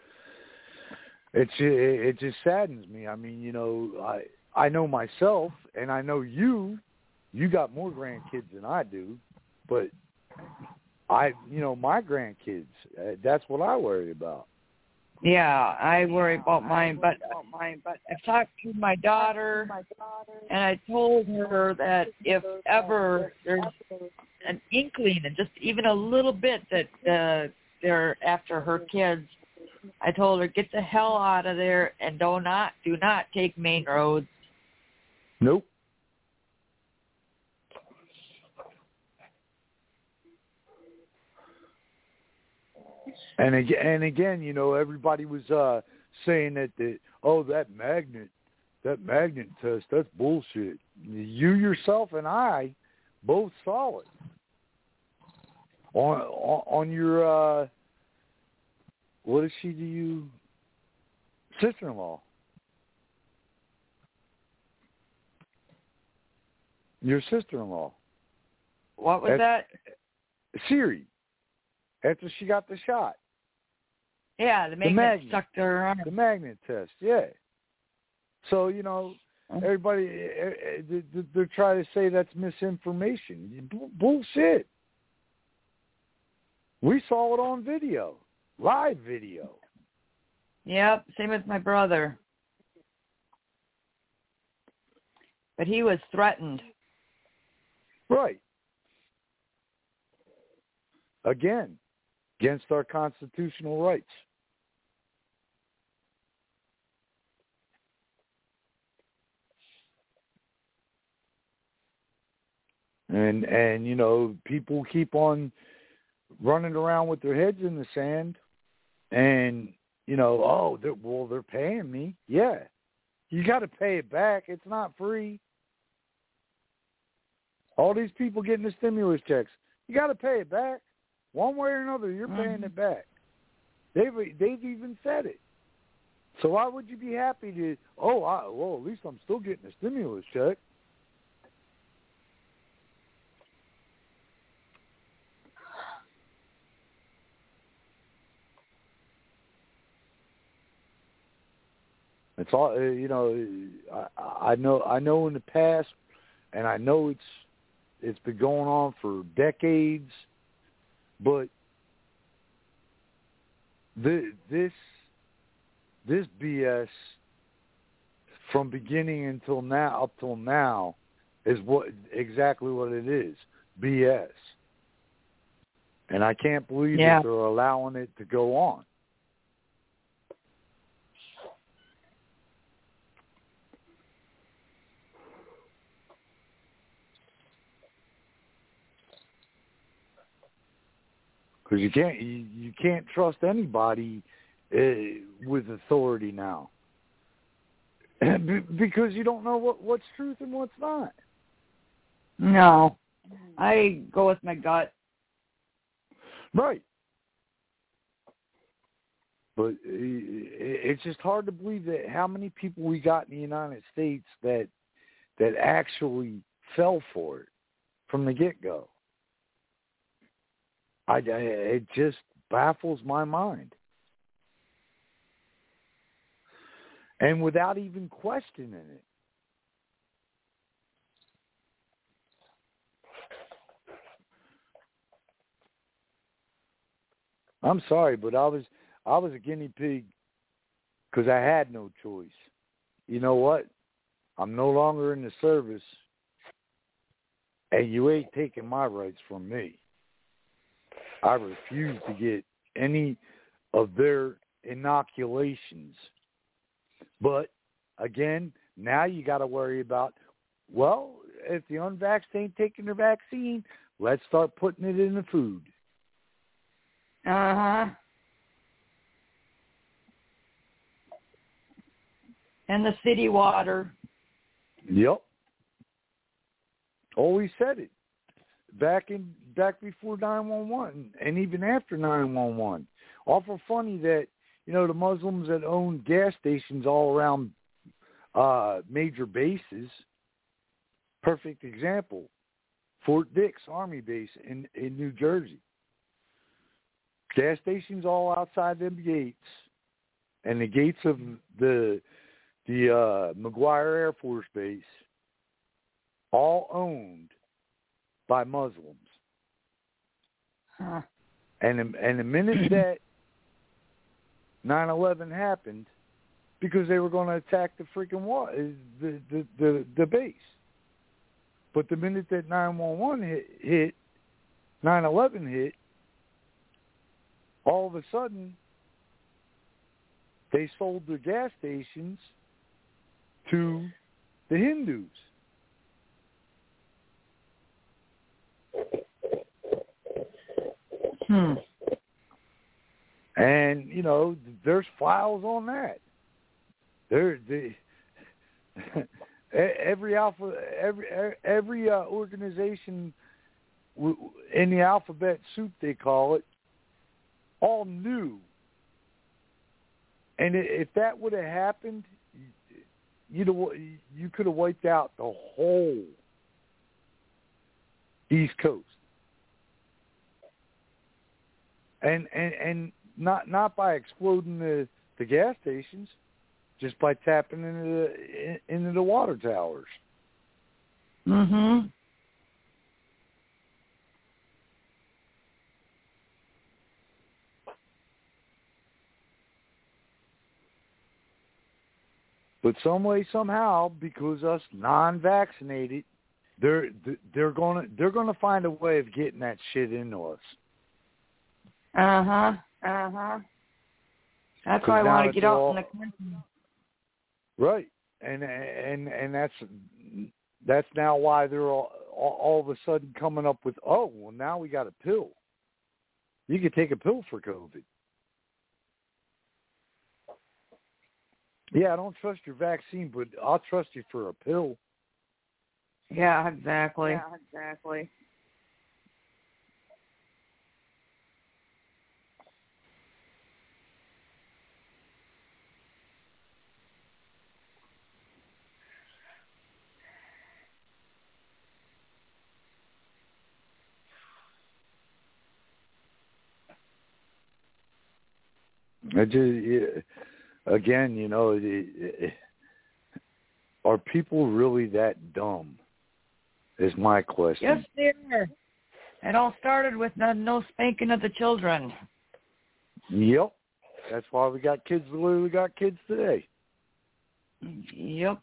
it just saddens me. I mean, I know myself, and I know you got more grandkids than I do, but my grandkids, that's what I worry about. Yeah, I worry about mine, but I've talked to my daughter, and I told her that if ever there's an inkling, and just even a little bit that they're after her kids, I told her, get the hell out of there and do not take main roads. Nope. And again, everybody was saying that that magnet test, that's bullshit. You yourself and I both saw it on your what is she to you? Sister-in-law. Your sister-in-law. What was that? Siri. After she got the shot. Yeah, the magnet sucked her arm. The magnet test, yeah. So, everybody, they're trying to say that's misinformation. Bullshit. We saw it on video, live video. Yep, same with my brother. But he was threatened. Right. Again, against our constitutional rights. And you know, people keep on running around with their heads in the sand, and you know, they're paying me. Yeah, you got to pay it back. It's not free. All these people getting the stimulus checks, you got to pay it back. One way or another, you're paying it back. They've even said it. So why would you be happy to? Well, at least I'm still getting a stimulus check. It's all, you know. I know in the past, and I know it's been going on for decades, but this BS from beginning until now, up till now, is exactly what it is, BS. And I can't believe that they're allowing it to go on. Because you can't trust anybody with authority now, because you don't know what's truth and what's not. No, I go with my gut. Right. But it's just hard to believe that how many people we got in the United States that actually fell for it from the get-go. It just baffles my mind. And without even questioning it. I'm sorry, but I was a guinea pig because I had no choice. You know what? I'm no longer in the service, and you ain't taking my rights from me. I refuse to get any of their inoculations. But, again, now you got to worry about, well, if the unvaxxed ain't taking their vaccine, let's start putting it in the food. Uh-huh. And the city water. Yep. Always said it. Back before 911 and even after 911. Awful funny that, you know, the Muslims that own gas stations all around major bases. Perfect example. Fort Dix Army Base in New Jersey. Gas stations all outside them gates, and the gates of the McGuire Air Force Base, all owned by Muslims. Huh. And the minute that 9/11 happened, because they were going to attack the freaking the base. But the minute that 911 hit, 9/11 hit, all of a sudden they sold their gas stations to the Hindus. And, you know, there's files on that. Every organization in the alphabet soup, they call it, all knew. And if that would have happened, you could have wiped out the whole East Coast. And not by exploding the gas stations, just by tapping into the water towers. Mhm. But some way, somehow, because us non-vaccinated, they're gonna find a way of getting that shit into us. Uh-huh. That's why I want to get out in the country. Right, and that's now why they're all all of a sudden coming up with, oh, well, now we got a pill. You could take a pill for COVID. Yeah, I don't trust your vaccine, but I'll trust you for a pill. Yeah, exactly. Again, are people really that dumb? Is my question. Yes, they are. It all started with no spanking of the children. Yep. That's why we got kids the way we got kids today. Yep.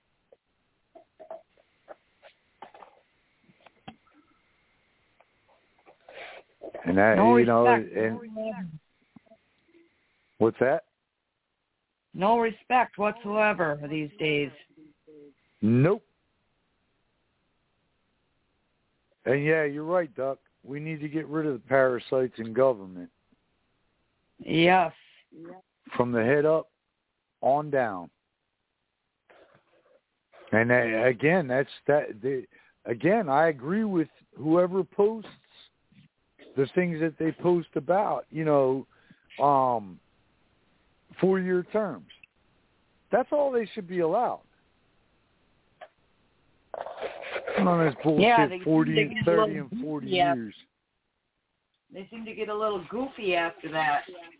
And that, no respect. And what's that? No respect whatsoever these days. Nope. And yeah, you're right, Duck. We need to get rid of the parasites in government. Yes. From the head up on down. And again, I agree with whoever posts the things that they post about, 4-year terms. That's all they should be allowed. On this bullshit, 40, 30, and 40 years. They seem to get a little goofy after that.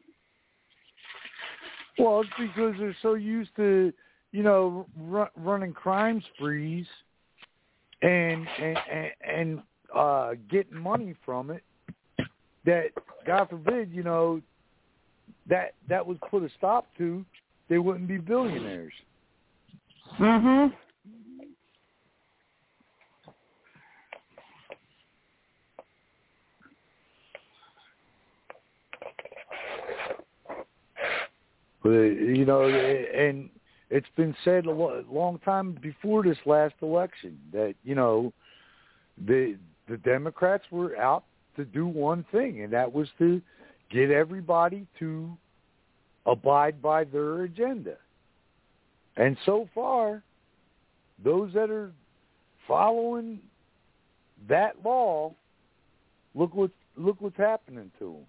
Well, it's because they're so used to, running crime sprees and getting money from it. That, God forbid, that was put a stop to, they wouldn't be billionaires. Mm-hmm. But, and it's been said a long time before this last election that, the Democrats were out to do one thing, and that was to get everybody to abide by their agenda. And so far, those that are following that law, look what's happening to them.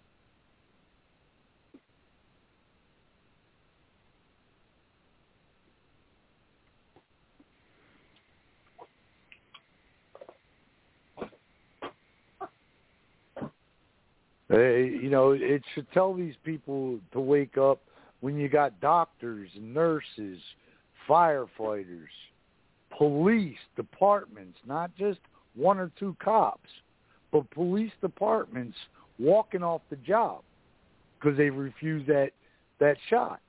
It should tell these people to wake up when you got doctors, nurses, firefighters, police departments, not just 1 or 2 cops, but police departments walking off the job because they refused that shot.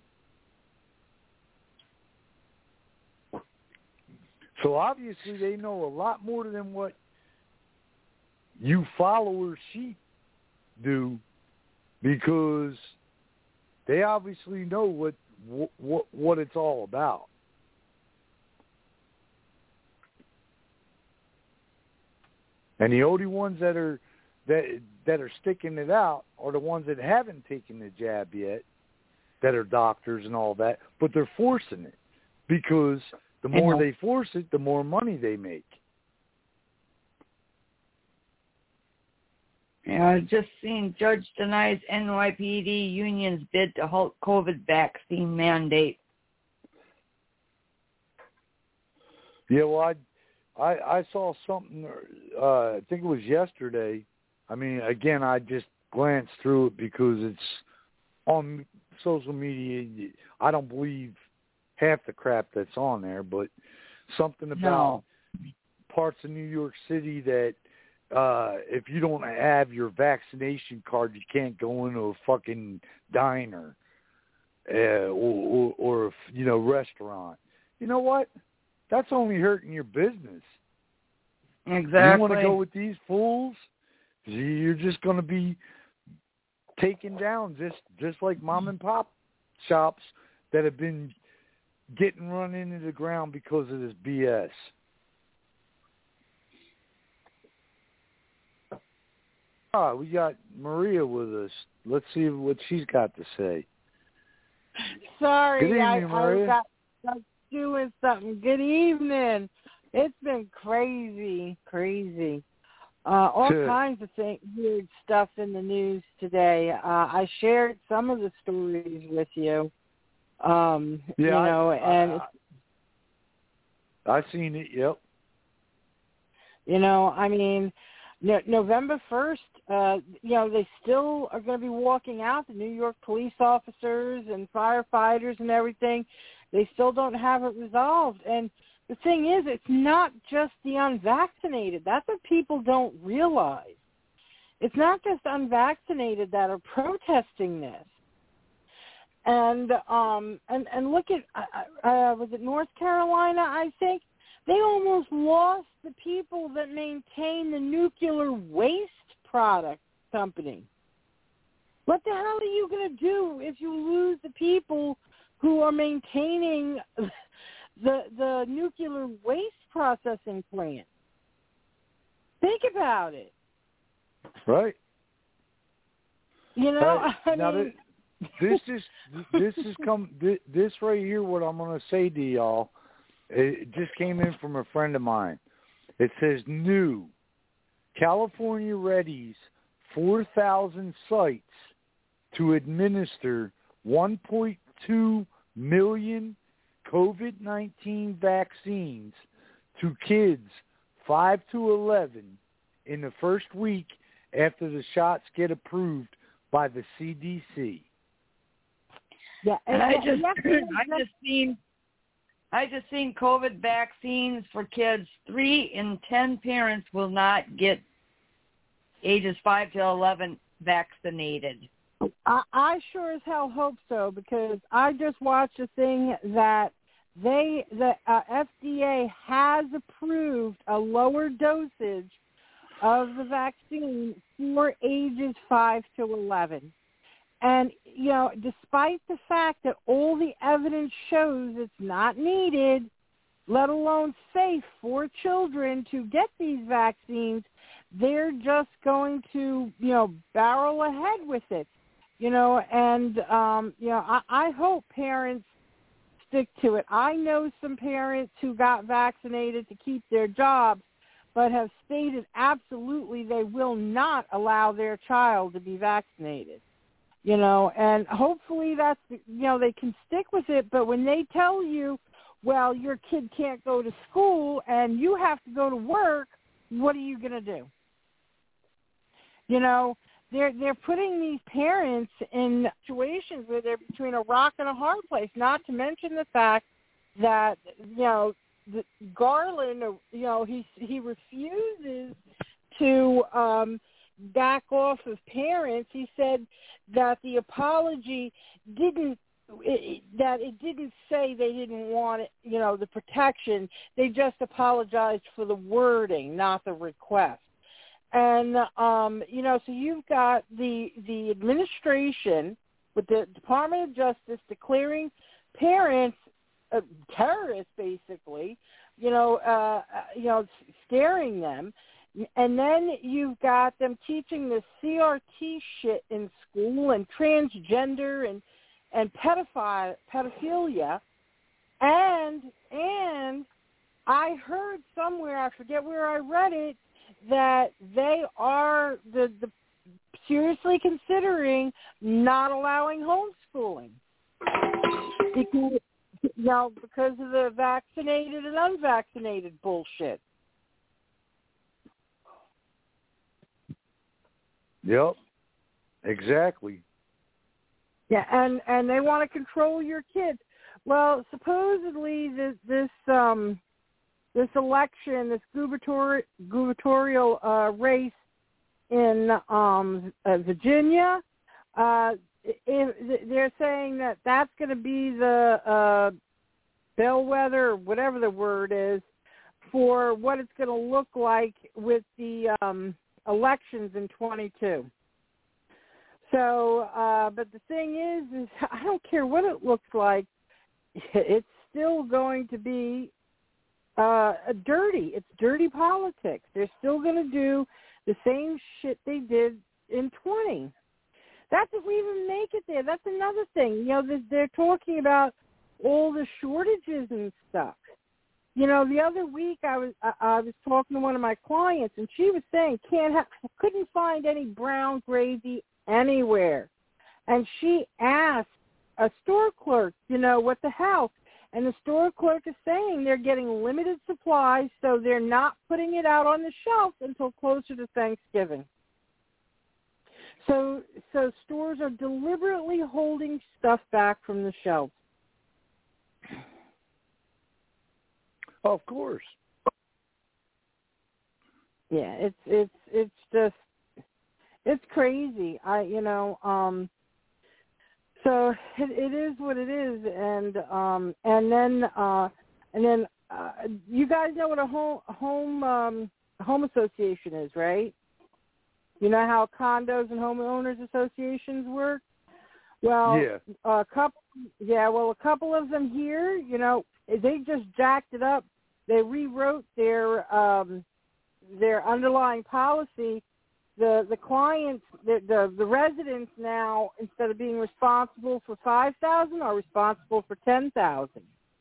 So obviously they know a lot more than what you followers sheep do, because they obviously know what it's all about. And the only ones that are sticking it out are the ones that haven't taken the jab yet, that are doctors and all that, but they're forcing it because the more they force it, the more money they make. Yeah, I've just seen Judge denies NYPD union's bid to halt COVID vaccine mandate. Yeah, well, I saw something, I think it was yesterday. I mean, again, I just glanced through it because it's on social media. I don't believe half the crap that's on there, but something about parts of New York City that if you don't have your vaccination card, you can't go into a fucking diner or restaurant. You know what? That's only hurting your business. Exactly. You want to go with these fools? You're just going to be taken down, just like mom and pop shops that have been getting run into the ground because of this BS. we got Maria with us. Let's see what she's got to say. Sorry, Good evening, Maria. I got doing something. Good evening. It's been crazy. All kinds of weird stuff in the news today. I shared some of the stories with you. And I've seen it. Yep. I mean, November 1st, they still are going to be walking out, the New York police officers and firefighters and everything. They still don't have it resolved. And the thing is, it's not just the unvaccinated. That's what people don't realize. It's not just unvaccinated that are protesting this. And look at, was it North Carolina, I think? They almost lost the people that maintain the nuclear waste product company. What the hell are you going to do if you lose the people who are maintaining the nuclear waste processing plant? Think about it. Right. This right here, what I'm going to say to y'all, it just came in from a friend of mine. It says, new, California readies 4,000 sites to administer 1.2 million COVID-19 vaccines to kids 5 to 11 in the first week after the shots get approved by the CDC. Yeah, and I just seen COVID vaccines for kids. 3 in 10 parents will not get ages 5 to 11 vaccinated. I sure as hell hope so, because I just watched a thing that the FDA has approved a lower dosage of the vaccine for ages 5 to 11. And, despite the fact that all the evidence shows it's not needed, let alone safe for children to get these vaccines, they're just going to, barrel ahead with it. I hope parents stick to it. I know some parents who got vaccinated to keep their jobs, but have stated absolutely they will not allow their child to be vaccinated. And hopefully that's, they can stick with it. But when they tell you, well, your kid can't go to school and you have to go to work, what are you going to do? They're putting these parents in situations where they're between a rock and a hard place, not to mention the fact that, Garland, he refuses to back off of parents. He said that the apology didn't say they didn't want it, the protection. They just apologized for the wording, not the request. And, so you've got the administration with the Department of Justice declaring parents terrorists, basically, scaring them. And then you've got them teaching the CRT shit in school and transgender and pedophilia. And I heard somewhere, I forget where I read it, that they are the seriously considering not allowing homeschooling because of the vaccinated and unvaccinated bullshit. Yep, exactly. Yeah, and they want to control your kids. Well, supposedly this election, this gubernatorial race in Virginia, they're saying that that's going to be the bellwether, or whatever the word is, for what it's going to look like with the elections in 22. So, but the thing is I don't care what it looks like, it's still going to be dirty. It's dirty politics. They're still going to do the same shit they did in 20. That's if we even make it there. That's another thing. You know, they're talking about all the shortages and stuff. You know, the other week I was talking to one of my clients, and she was saying couldn't find any brown gravy anywhere. And she asked a store clerk, you know, what the hell? And the store clerk is saying they're getting limited supplies, so they're not putting it out on the shelf until closer to Thanksgiving. So stores are deliberately holding stuff back from the shelves. Of course. Yeah, it's just crazy. So it is what it is, and then you guys know what a home association is, right? You know how condos and homeowners associations work? Well, yeah. A couple of them here, you know, they just jacked it up. They rewrote their underlying policy. The clients, the residents now, instead of being responsible for 5,000, are responsible for 10,000.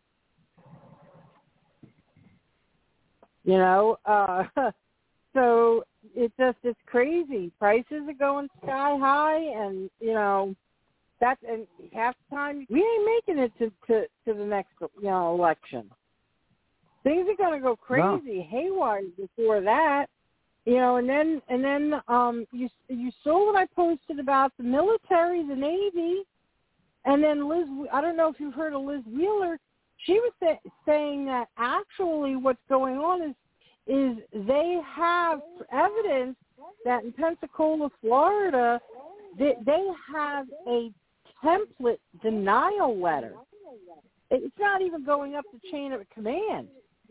You know, so it's crazy. Prices are going sky high, and you know and half the time we ain't making it to the next election. Things are going to go crazy, haywire before that. You know, and then you saw what I posted about the military, the Navy, and then Liz. I don't know if you've heard of Liz Wheeler. She was saying that actually what's going on is they have evidence that in Pensacola, Florida, they have a template denial letter. It's not even going up the chain of command.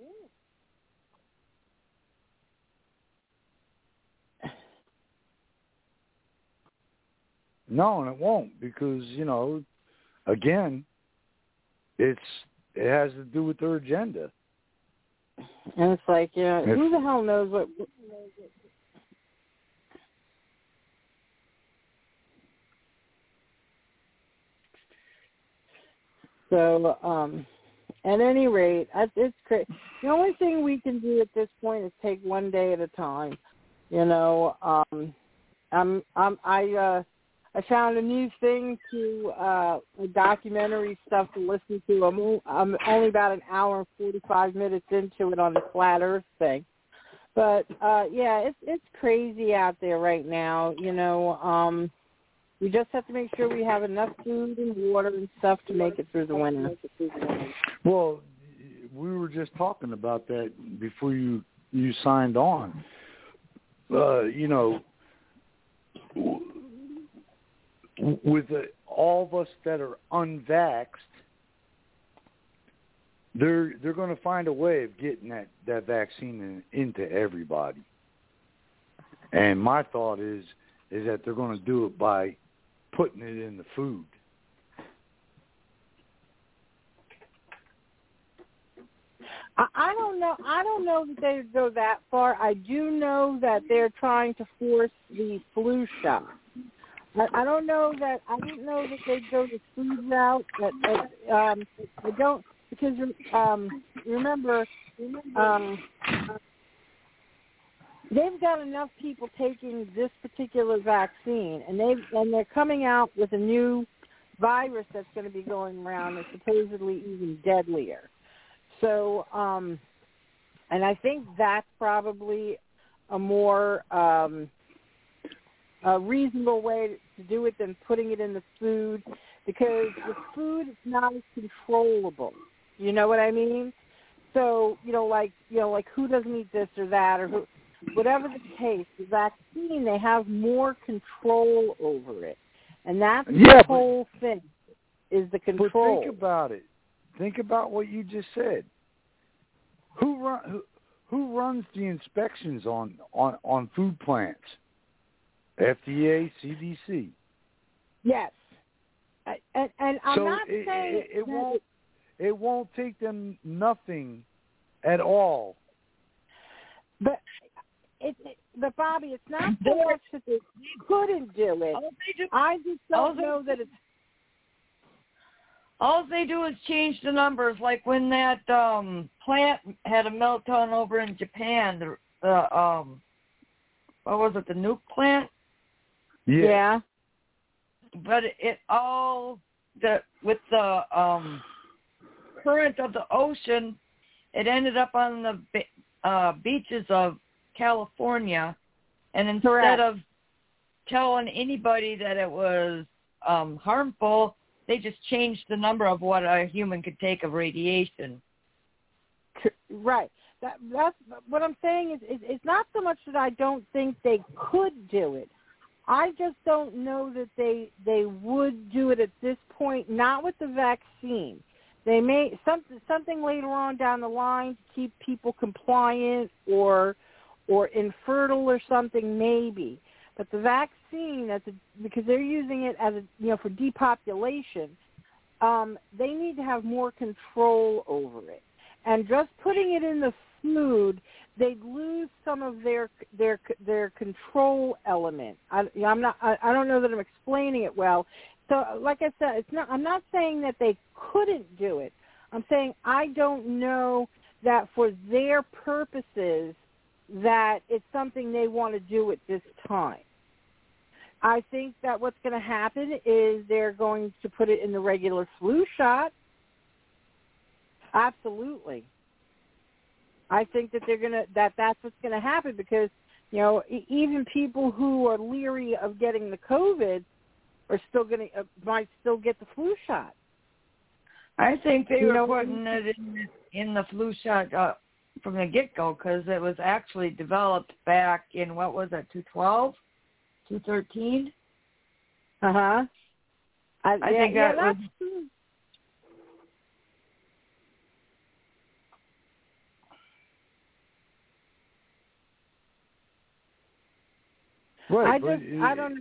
No, and it won't, because, you know, again, it has to do with their agenda. And it's like, yeah, who the hell knows what? So, at any rate, it's crazy. The only thing we can do at this point is take one day at a time. You know, I found a new thing to documentary stuff to listen to. I'm only about an hour and 45 minutes into it on the Flat Earth thing. But, yeah, it's crazy out there right now. You know, we just have to make sure we have enough food and water and stuff to make it through the winter. Well, we were just talking about that before you signed on. You know, with all of us that are unvaxxed, they're going to find a way of getting that vaccine into everybody. And my thought is that they're going to do it by putting it in the food. I don't know. I don't know that they would go that far. I do know that they're trying to force the flu shot. I don't know that. I don't know that they'd go the food route. I don't, because remember, they've got enough people taking this particular vaccine, and they're coming out with a new virus that's going to be going around that's supposedly even deadlier. So, and I think that's probably a more a reasonable way to do it than putting it in the food, because with food it's not as controllable. You know what I mean? So, like who doesn't eat this or that, or who, whatever the case, the vaccine, they have more control over it, and that's the whole thing is the control. But think about it. Think about what you just said. Who runs the inspections on food plants? FDA, CDC. Yes, and I'm not saying it won't take them nothing at all. But But Bobby, it's not so much that they couldn't do it. I just don't know that it's. All they do is change the numbers. Like when that plant had a meltdown over in Japan, what was it, the nuke plant? Yeah. But it all with the current of the ocean, it ended up on the beaches of California, and instead of telling anybody that it was harmful, they just changed the number of what a human could take of radiation. Right. That's what I'm saying is it's not so much that I don't think they could do it. I just don't know that they would do it at this point, not with the vaccine. They may something later on down the line to keep people compliant or infertile or something maybe. But the vaccine, because they're using it as for depopulation, they need to have more control over it. And just putting it in the food, they'd lose some of their control element. I don't know that I'm explaining it well. So, like I said, I'm not saying that they couldn't do it. I'm saying I don't know that for their purposes that it's something they want to do at this time. I think that what's going to happen is they're going to put it in the regular flu shot. Absolutely. I think that that's what's going to happen because, even people who are leery of getting the COVID are still going to might still get the flu shot. I think they were putting it in the flu shot from the get-go because it was actually developed back in, what was that, 2012, 2013? Uh-huh. I think that was... Right, I don't.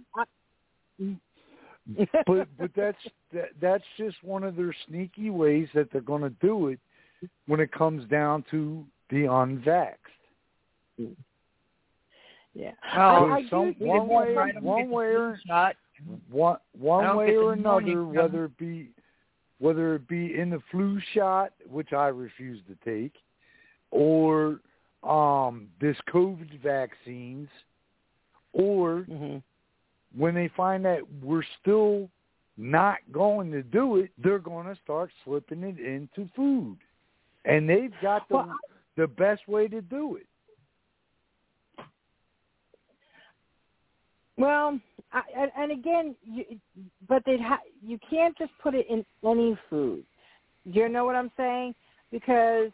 But that's just one of their sneaky ways that they're going to do it when it comes down to the unvaxxed. Yeah. One way or another, whether it be in the flu shot, which I refuse to take, or this COVID vaccines, or when they find that we're still not going to do it, they're going to start slipping it into food. And they've got the best way to do it. Well, and again, you can't just put it in any food. Do you know what I'm saying? Because,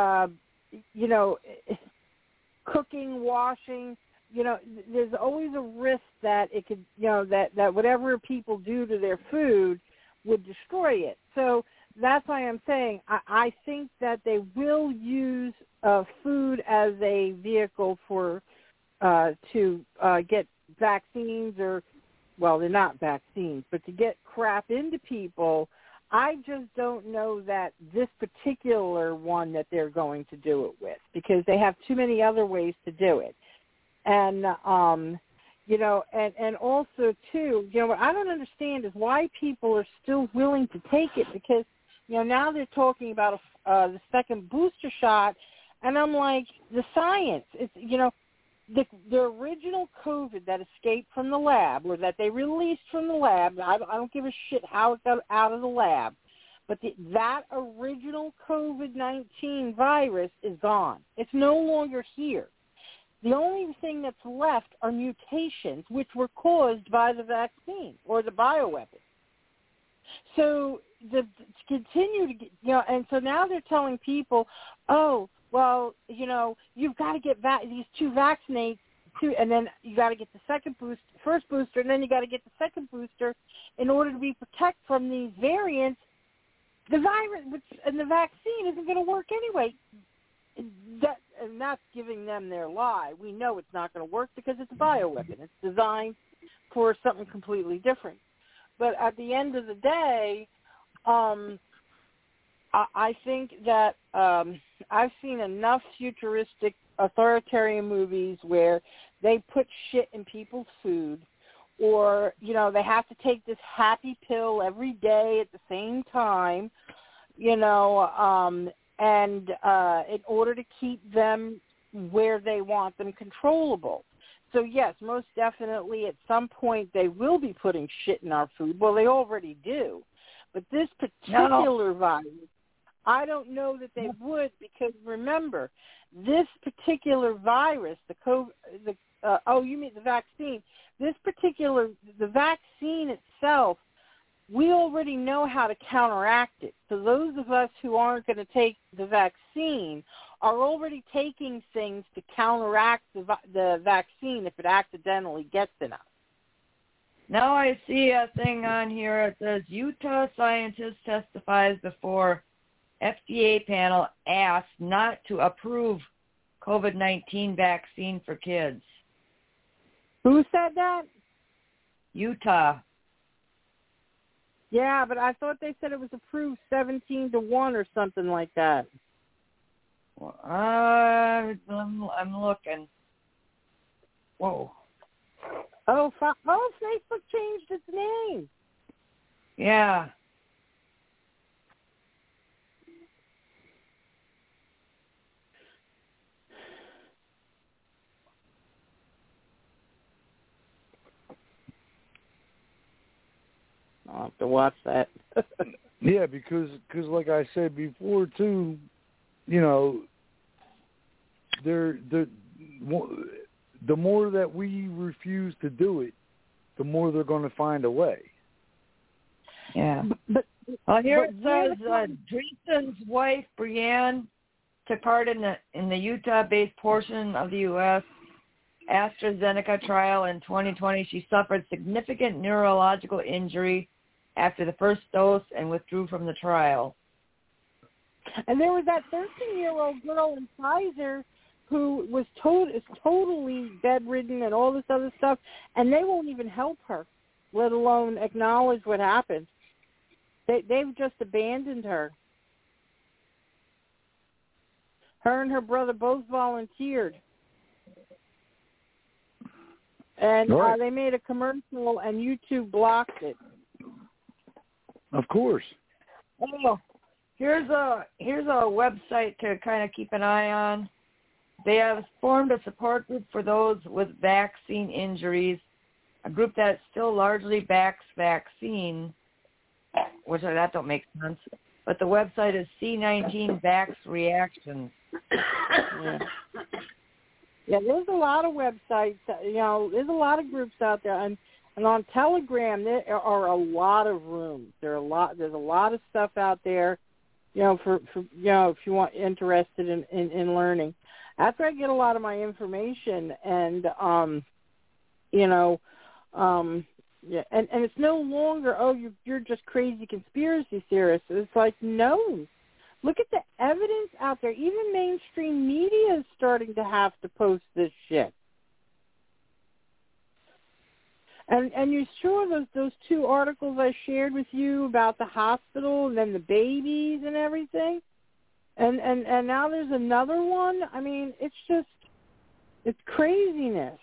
cooking, washing, there's always a risk that it could, that whatever people do to their food would destroy it. So that's why I'm saying I think that they will use food as a vehicle for to get vaccines or, well, they're not vaccines, but to get crap into people. I just don't know that this particular one that they're going to do it with because they have too many other ways to do it. And, and also, too, what I don't understand is why people are still willing to take it because, now they're talking about the second booster shot, and I'm like, the science, it's, the original COVID that escaped from the lab or that they released from the lab, I don't give a shit how it got out of the lab, but that original COVID-19 virus is gone. It's no longer here. The only thing that's left are mutations, which were caused by the vaccine or the bioweapon. So to continue to get, and so now they're telling people, oh, well, you've got to get these two vaccinates, and then you got to get the first booster, and then you got to get the second booster in order to be protected from these variants. The virus and the vaccine isn't going to work anyway. And that's giving them their lie. We know it's not going to work because it's a bioweapon. It's designed for something completely different. But at the end of the day, I think that I've seen enough futuristic authoritarian movies where they put shit in people's food, or, you know, they have to take this happy pill every day at the same time, you know, and in order to keep them where they want them controllable. So, yes, most definitely at some point they will be putting shit in our food. Well, they already do. But this particular virus, I don't know that they would, because remember, this particular virus, you mean the vaccine, the vaccine itself, we already know how to counteract it. So those of us who aren't going to take the vaccine are already taking things to counteract the vaccine if it accidentally gets in us. Now I see a thing on here. It says Utah scientist testifies before FDA panel asked not to approve COVID-19 vaccine for kids. Who said that? Utah. Yeah, but I thought they said it was approved 17-1 or something like that. Well, I'm looking. Whoa. Oh, Facebook changed its name. Yeah. I'll have to watch that. Yeah, because like I said before too, you know, the more that we refuse to do it, the more they're going to find a way. Yeah. Well, here it says Dreesen's wife, Brianne, took part in the Utah-based portion of the U.S. AstraZeneca trial in 2020. She suffered significant neurological injury after the first dose and withdrew from the trial. And there was that 13-year-old girl in Pfizer who was is totally bedridden and all this other stuff, and they won't even help her, let alone acknowledge what happened. They've just abandoned her. Her and her brother both volunteered. And they made a commercial, and YouTube blocked it. Of course. Oh, here's a website to kind of keep an eye on. They have formed a support group for those with vaccine injuries, a group that still largely backs vaccine, which that don't make sense. But the website is C19 Vax Reactions. Yeah, there's a lot of websites. You know, there's a lot of groups out there, and on Telegram there are a lot of rooms. There's a lot of stuff out there. You know, for you know, if you want interested in learning. After I get a lot of my information, and yeah, and it's no longer, you're just crazy conspiracy theorists. It's like, no. Look at the evidence out there. Even mainstream media is starting to have to post this shit. And you sure those two articles I shared with you about the hospital and then the babies and everything? And now there's another one? I mean, it's craziness.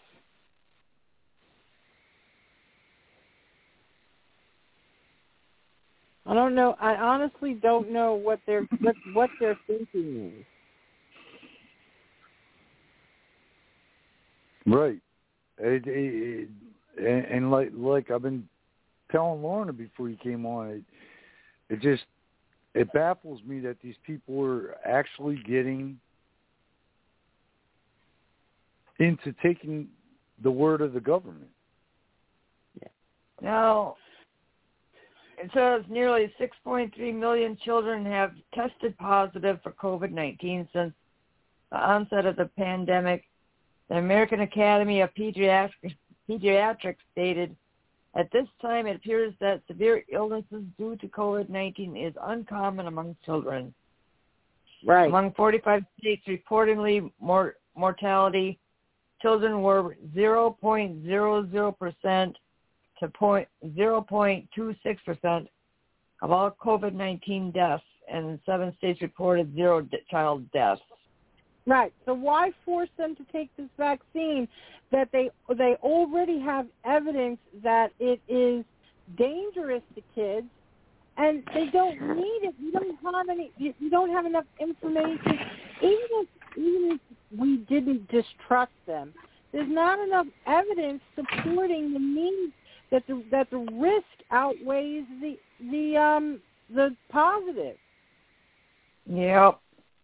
I don't know. I honestly don't know what their thinking is. Right. And like I've been telling Lorna before you came on, it baffles me that these people are actually getting into taking the word of the government. Yeah. Now, it says nearly 6.3 million children have tested positive for COVID-19 since the onset of the pandemic. The American Academy of Pediatrics stated, at this time it appears that severe illnesses due to COVID-19 is uncommon among children. Right. Among 45 states reporting mortality, children were 0.00% to 0.26% of all COVID-19 deaths, and 7 states reported 0 child deaths. Right. So why force them to take this vaccine that they already have evidence that it is dangerous to kids, and they don't need it. You don't have enough information. Even if we didn't distrust them, there's not enough evidence supporting the need that the risk outweighs the positive. Yep.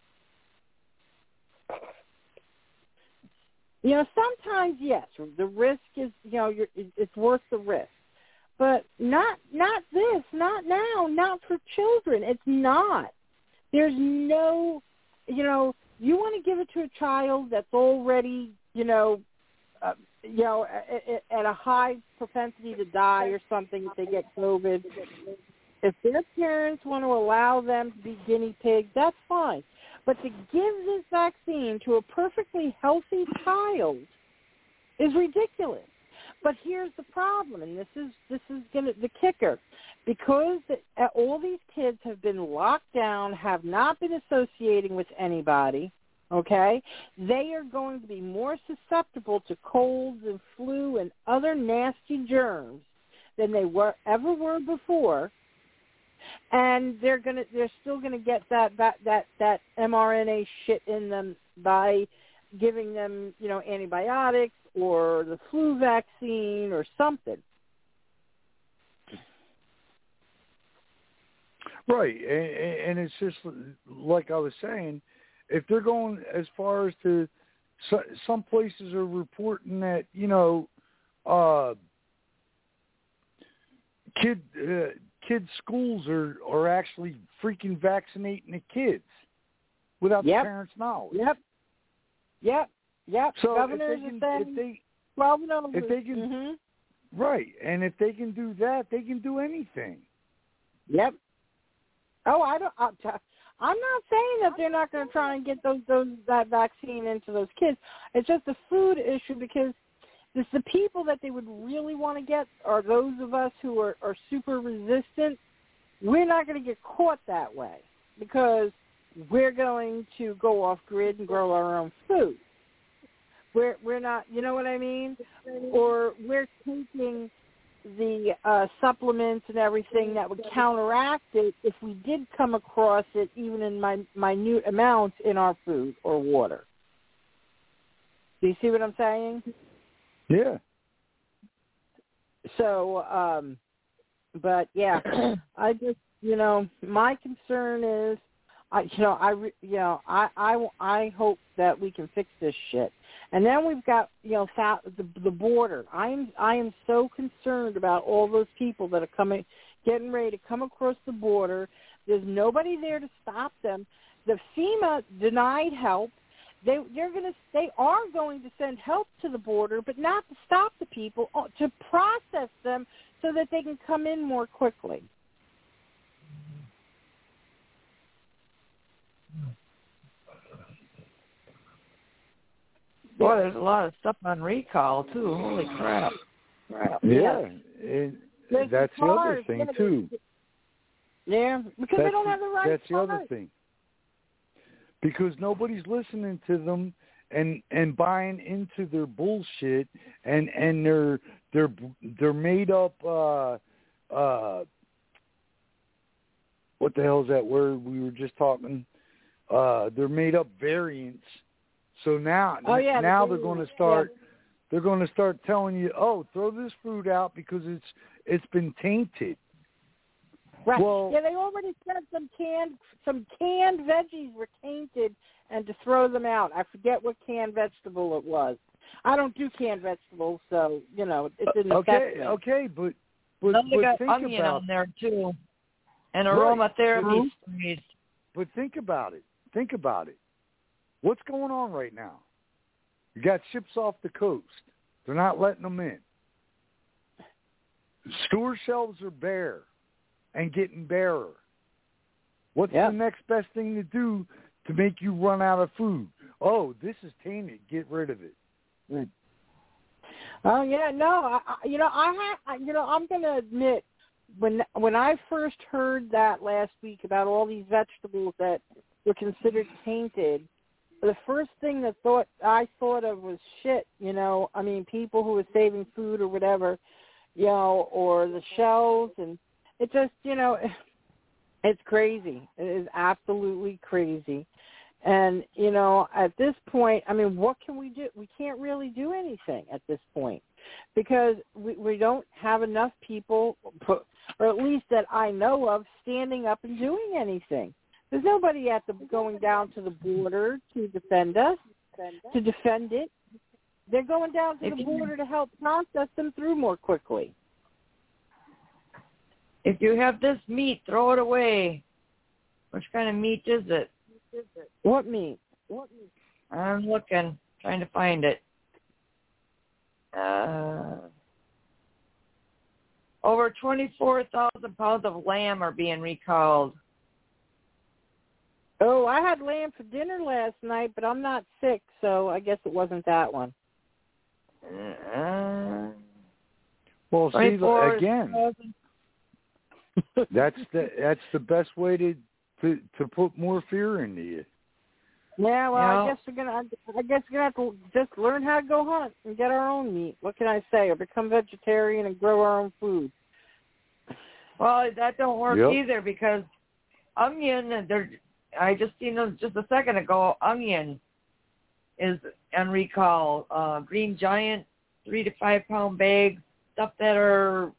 Sometimes yes, the risk is it's worth the risk, but not this, not now, not for children. It's not. There's no, you want to give it to a child that's already at a high propensity to die or something if they get COVID. If their parents want to allow them to be guinea pigs, that's fine. But to give this vaccine to a perfectly healthy child is ridiculous. But here's the problem, and this is the kicker. Because all these kids have been locked down, have not been associating with anybody, okay, they are going to be more susceptible to colds and flu and other nasty germs than they ever were before. And they're still gonna get that mRNA shit in them by giving them antibiotics or the flu vaccine or something. Right, and it's just like I was saying, if they're going as far as to some places are reporting that kids' schools are actually freaking vaccinating the kids without the parents' knowledge. Yep. So Governors if they can, right, and if they can do that, they can do anything. Yep. Oh, I'm not saying that they're not going to try and get that vaccine into those kids. It's just a food issue because the people that they would really want to get are those of us who are super resistant. We're not going to get caught that way because we're going to go off grid and grow our own food. We're not, you know what I mean? Or we're taking the supplements and everything that would counteract it if we did come across it, even in minute amounts in our food or water. Do you see what I'm saying? Yeah. So, but yeah, I just, my concern is, I hope that we can fix this shit. And then we've got, the border. I am so concerned about all those people that are getting ready to come across the border. There's nobody there to stop them. The FEMA denied help. They are going to send help to the border, but not to stop the people, to process them so that they can come in more quickly. Boy, there's a lot of stuff on recall too. Holy crap! Yeah, that's the other thing too. Yeah, because they don't have the right. That's the other thing. Because nobody's listening to them and buying into their bullshit and they're made up. What the hell is that word we were just talking? They're made up variants. So now they're going to start. Yeah. They're going to start telling you, throw this food out because it's been tainted. Right. Well, yeah, they already said some canned veggies were tainted and to throw them out. I forget what canned vegetable it was. I don't do canned vegetables, so it didn't affect me. Okay, but they got think onion about on there too, and aromatherapy sprays. But think about it. What's going on right now? You got ships off the coast. They're not letting them in. Store shelves are bare and getting barer. What's the next best thing to do to make you run out of food? Oh, this is tainted. Get rid of it. Mm. Oh yeah, no. I'm going to admit when I first heard that last week about all these vegetables that were considered tainted, the first thing that I thought of was shit, you know. I mean, people who were saving food or whatever, you know, or the shelves, and it just, you know, it's crazy. It is absolutely crazy. And, you know, at this point, I mean, what can we do? We can't really do anything at this point because we don't have enough people, or at least that I know of, standing up and doing anything. There's nobody going down to the border to defend us, to defend it. They're going down to the border to help process them through more quickly. If you have this meat, throw it away. Which kind of meat is it? What meat? I'm looking, trying to find it. Over 24,000 pounds of lamb are being recalled. Oh, I had lamb for dinner last night, but I'm not sick, so I guess it wasn't that one. Well, see, again, that's the best way to put more fear into you. Yeah, well, I guess we're gonna have to just learn how to go hunt and get our own meat. What can I say? Or become vegetarian and grow our own food. Well, that don't work either because onion. I just seen them just a second ago. Onion is on recall. Green Giant, 3 to 5 pound bags, stuff that are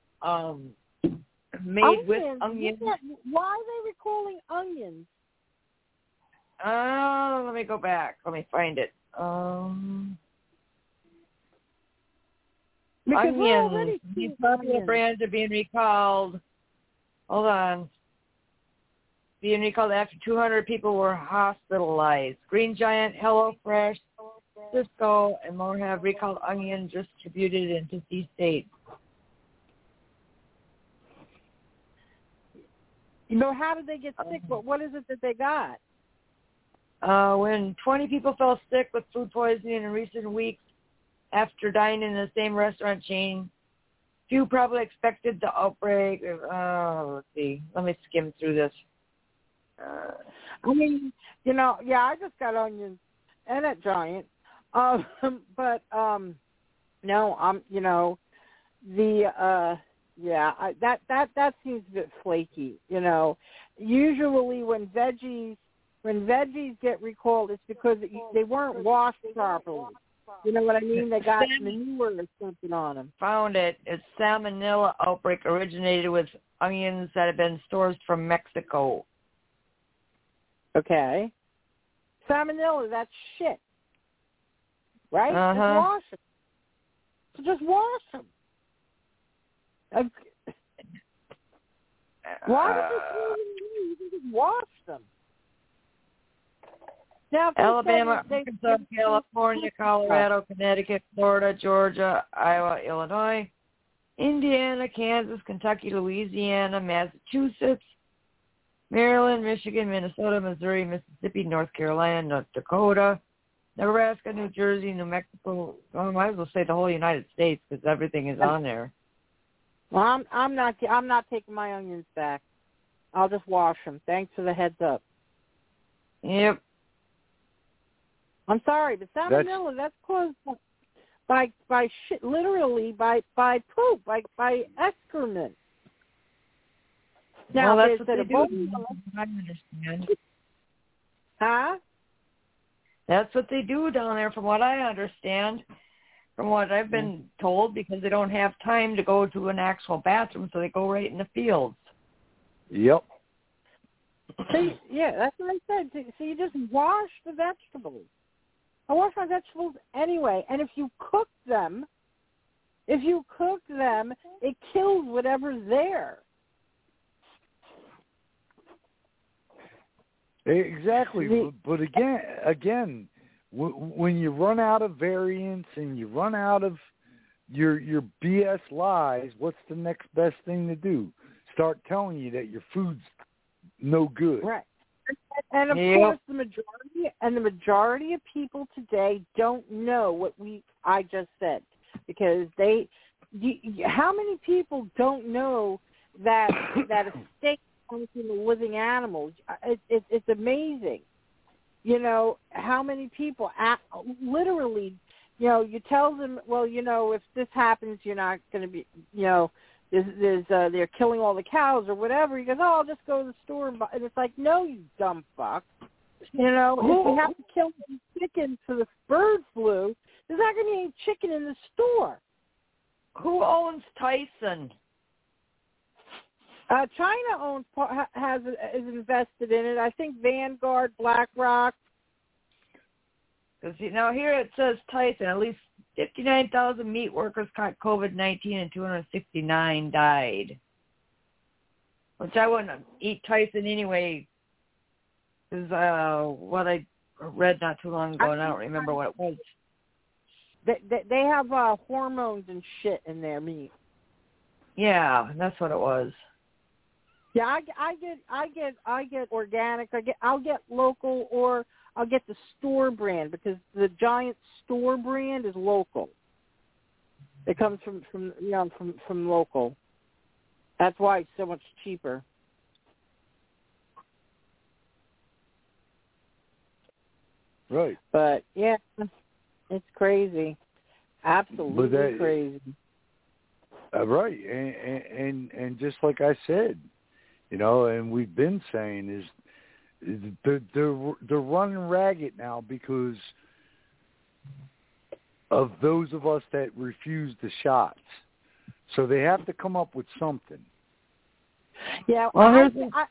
made with onions. Why are they recalling onions? Let me go back. Let me find it. Onions. These popular brands are being recalled. Hold on. Being recalled after 200 people were hospitalized. Green Giant, HelloFresh, Cisco, and more have recalled onions distributed in 50 states. You know, how did they get sick? What is it that they got? When 20 people fell sick with food poisoning in recent weeks after dining in the same restaurant chain, few probably expected the outbreak. Let's see. Let me skim through this. I mean, you know, I just got onions and at Giant. But no, you know, that seems a bit flaky, you know. Usually when veggies get recalled, it's because they weren't washed properly. You know what I mean? They got manure or something on them. Found it. It's salmonella outbreak originated with onions that have been sourced from Mexico. Okay. Salmonella, that's shit. Right? Uh-huh. Just wash them. Why did you just wash them? Now, Alabama, Arkansas, California, Colorado, Connecticut, Florida, Georgia, Iowa, Illinois, Indiana, Kansas, Kentucky, Louisiana, Massachusetts, Maryland, Michigan, Minnesota, Missouri, Mississippi, North Carolina, North Dakota, Nebraska, New Jersey, New Mexico. Well, I might as well say the whole United States because everything is on there. Well, I'm not taking my onions back. I'll just wash them. Thanks for the heads up. Yep. I'm sorry, but salmonella, that's caused by shit, literally by poop, by excrement. Now, well, that's what they do. I understand. Huh? That's what they do down there, from what I understand, from what I've been told, because they don't have time to go to an actual bathroom, so they go right in the fields. Yep. See, yeah, that's what I said. So you just wash the vegetables. I wash my vegetables anyway, and if you cook them, it kills whatever's there. Exactly, but again, when you run out of variants and you run out of your BS lies, what's the next best thing to do? Start telling you that your food's no good. Right. And of course, the majority of people today don't know what I just said, because how many people don't know that a steak comes from a living animal? It's amazing. how many people literally, you tell them, well, if this happens, you're not going to be, they're killing all the cows or whatever. He goes, oh, I'll just go to the store and buy. And it's like, no, you dumb fuck. If we have to kill some chickens for the bird flu, there's not going to be any chicken in the store. Who owns Tyson? China is invested in it. I think Vanguard, BlackRock. Because here it says Tyson. At least 59,000 meat workers caught COVID-19 and 269 died. Which I wouldn't eat Tyson anyway. Is what I read not too long ago, and I don't remember what it was. They have hormones and shit in their meat. Yeah, that's what it was. Yeah, I get organic. I'll get local, or I'll get the store brand, because the Giant store brand is local. It comes from local. That's why it's so much cheaper. Right. But yeah, it's crazy. Absolutely crazy. Right, and just like I said, and we've been saying is they're running ragged now because of those of us that refuse the shots. So they have to come up with something. Yeah, well,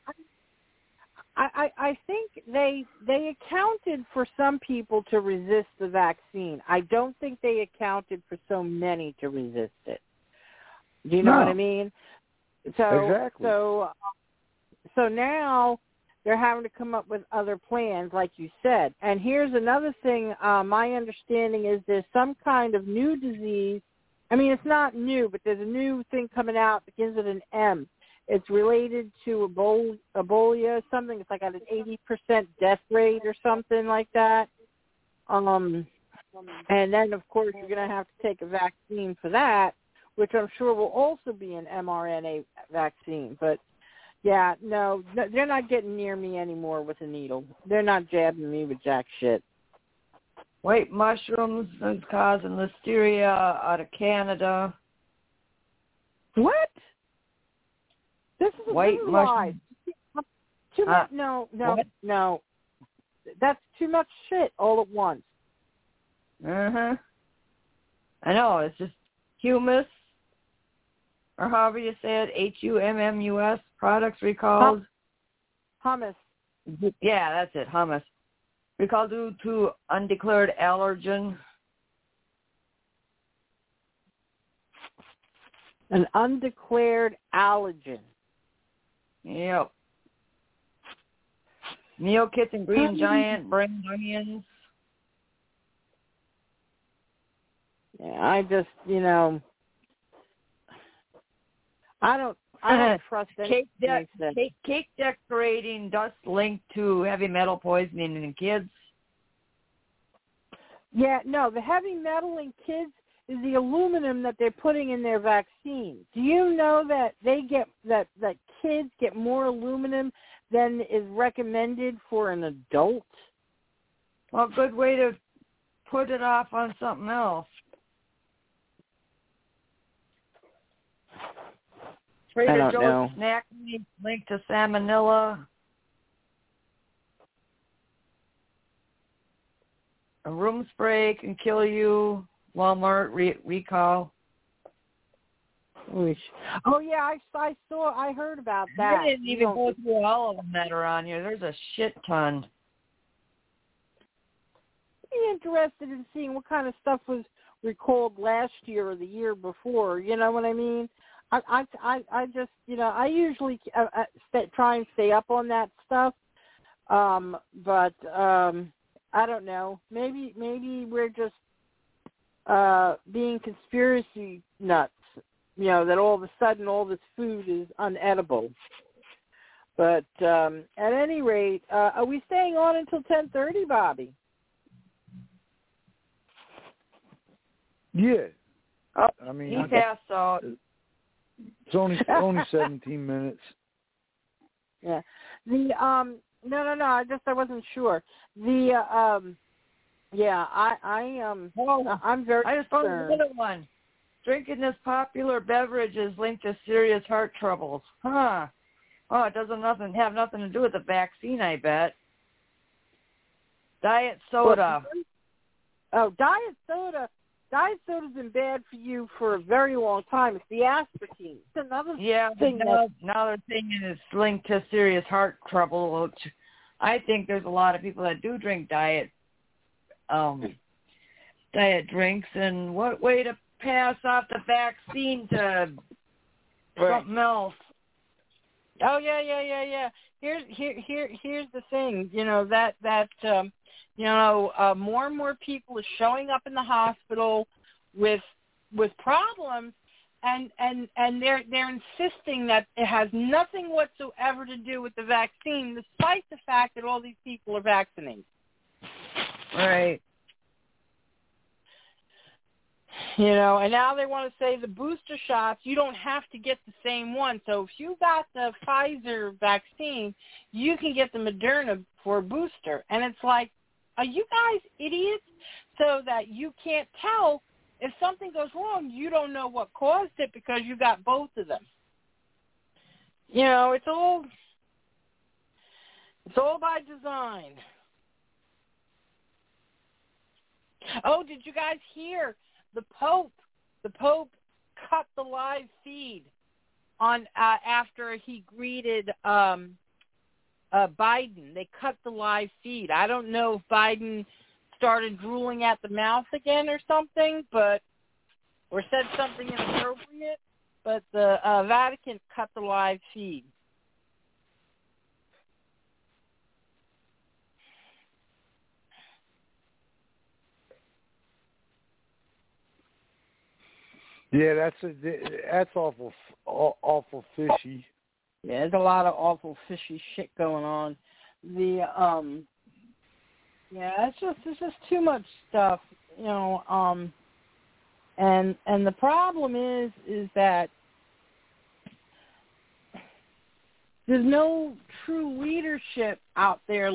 I think they accounted for some people to resist the vaccine. I don't think they accounted for so many to resist it. Do you know what I mean? So exactly. So now they're having to come up with other plans, like you said. And here's another thing. My understanding is there's some kind of new disease. I mean, it's not new, but there's a new thing coming out that begins with an M. It's related to Ebola, something. It's like at an 80% death rate or something like that. And then, of course, you're going to have to take a vaccine for that, which I'm sure will also be an mRNA vaccine. But, yeah, no, they're not getting near me anymore with a needle. They're not jabbing me with jack shit. White mushrooms is causing listeria out of Canada. What? This is white lie. Too much. No. That's too much shit all at once. I know. It's just humus, or however you say it, HUMMUS, products recalled. Hummus. Yeah, that's it, hummus. Recalled due to undeclared allergen. An undeclared allergen. Yep. Meal kits and Green Giant, brain onions. Yeah, I just, I don't trust anything. Cake decorating dust linked to heavy metal poisoning in kids. Yeah, no, the heavy metal in kids is the aluminum that they're putting in their vaccine. Do you know that they get that kids get more aluminum than is recommended for an adult? Well, good way to put it off on something else. Trader Joe's snack meat linked to salmonella. A room spray can kill you. Walmart recall. Oh yeah, I heard about that. I didn't even go through all of them that are on here. There's a shit ton. I'd be interested in seeing what kind of stuff was recalled last year or the year before. You know what I mean? I just, I usually try and stay up on that stuff. But I don't know. Maybe we're just being conspiracy nuts, that all of a sudden all this food is unedible. But at any rate, are we staying on until 10:30, Bobby? Yeah. Oh, I mean, he passed out. It's only 17 minutes. Yeah. No. I wasn't sure. I'm very I just found concerned. another one. Drinking this popular beverage is linked to serious heart troubles. Huh. Oh, it doesn't have nothing to do with the vaccine, I bet. Diet soda. Oh, diet soda. Diet soda's been bad for you for a very long time. It's the aspartame. It's another thing. Now they're saying it's linked to serious heart trouble. Which I think there's a lot of people that do drink diet drinks, and what way to pass off the vaccine to something else. Oh yeah. Here's the thing. More and more people are showing up in the hospital with problems, and they're insisting that it has nothing whatsoever to do with the vaccine, despite the fact that all these people are vaccinated. Right. And now they want to say the booster shots, you don't have to get the same one. So if you got the Pfizer vaccine, you can get the Moderna for a booster. And it's like, are you guys idiots? So that you can't tell if something goes wrong, you don't know what caused it because you got both of them. It's all by design. Oh, did you guys hear? The Pope cut the live feed on after he greeted Biden. They cut the live feed. I don't know if Biden started drooling at the mouth again or something, or said something inappropriate. But the Vatican cut the live feed. Yeah, that's awful fishy. Yeah, there's a lot of awful fishy shit going on. It's just too much stuff, and the problem is that there's no true leadership out there,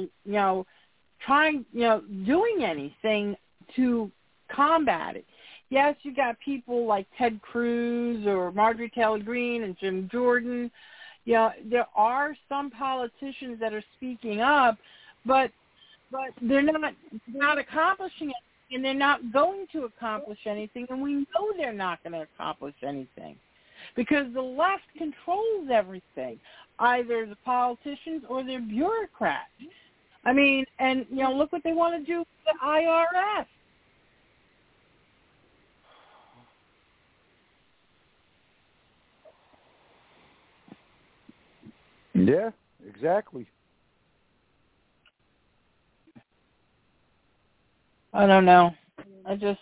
doing anything to combat it. Yes, you got people like Ted Cruz or Marjorie Taylor Greene and Jim Jordan. There are some politicians that are speaking up, but they're not accomplishing it, and they're not going to accomplish anything, and we know they're not going to accomplish anything because the left controls everything, either the politicians or their bureaucrats. I mean, and look what they want to do with the IRS. Yeah, exactly. I don't know. I just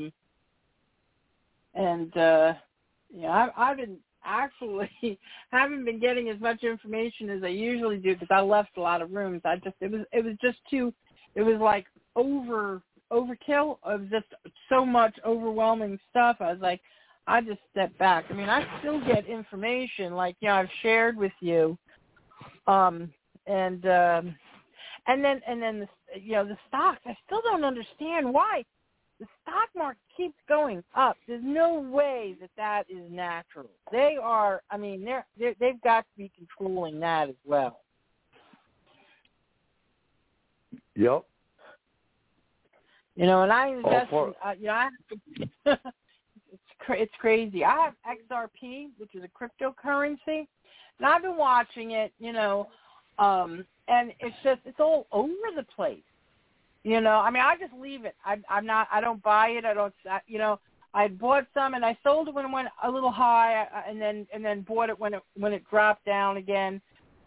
I've been actually haven't been getting as much information as I usually do because I left a lot of rooms. It was just too. It was like overkill. It was just so much overwhelming stuff. I was like, I just stepped back. I mean, I still get information like I've shared with you. And then the stocks. I still don't understand why the stock market keeps going up. There's no way that is natural. They are. I mean, they've got to be controlling that as well. Yep. And I invest. It's crazy. I have XRP, which is a cryptocurrency. And I've been watching it, and it's all over the place. I mean, I just leave it. I don't buy it. I bought some and I sold it when it went a little high, and then bought it when it dropped down again.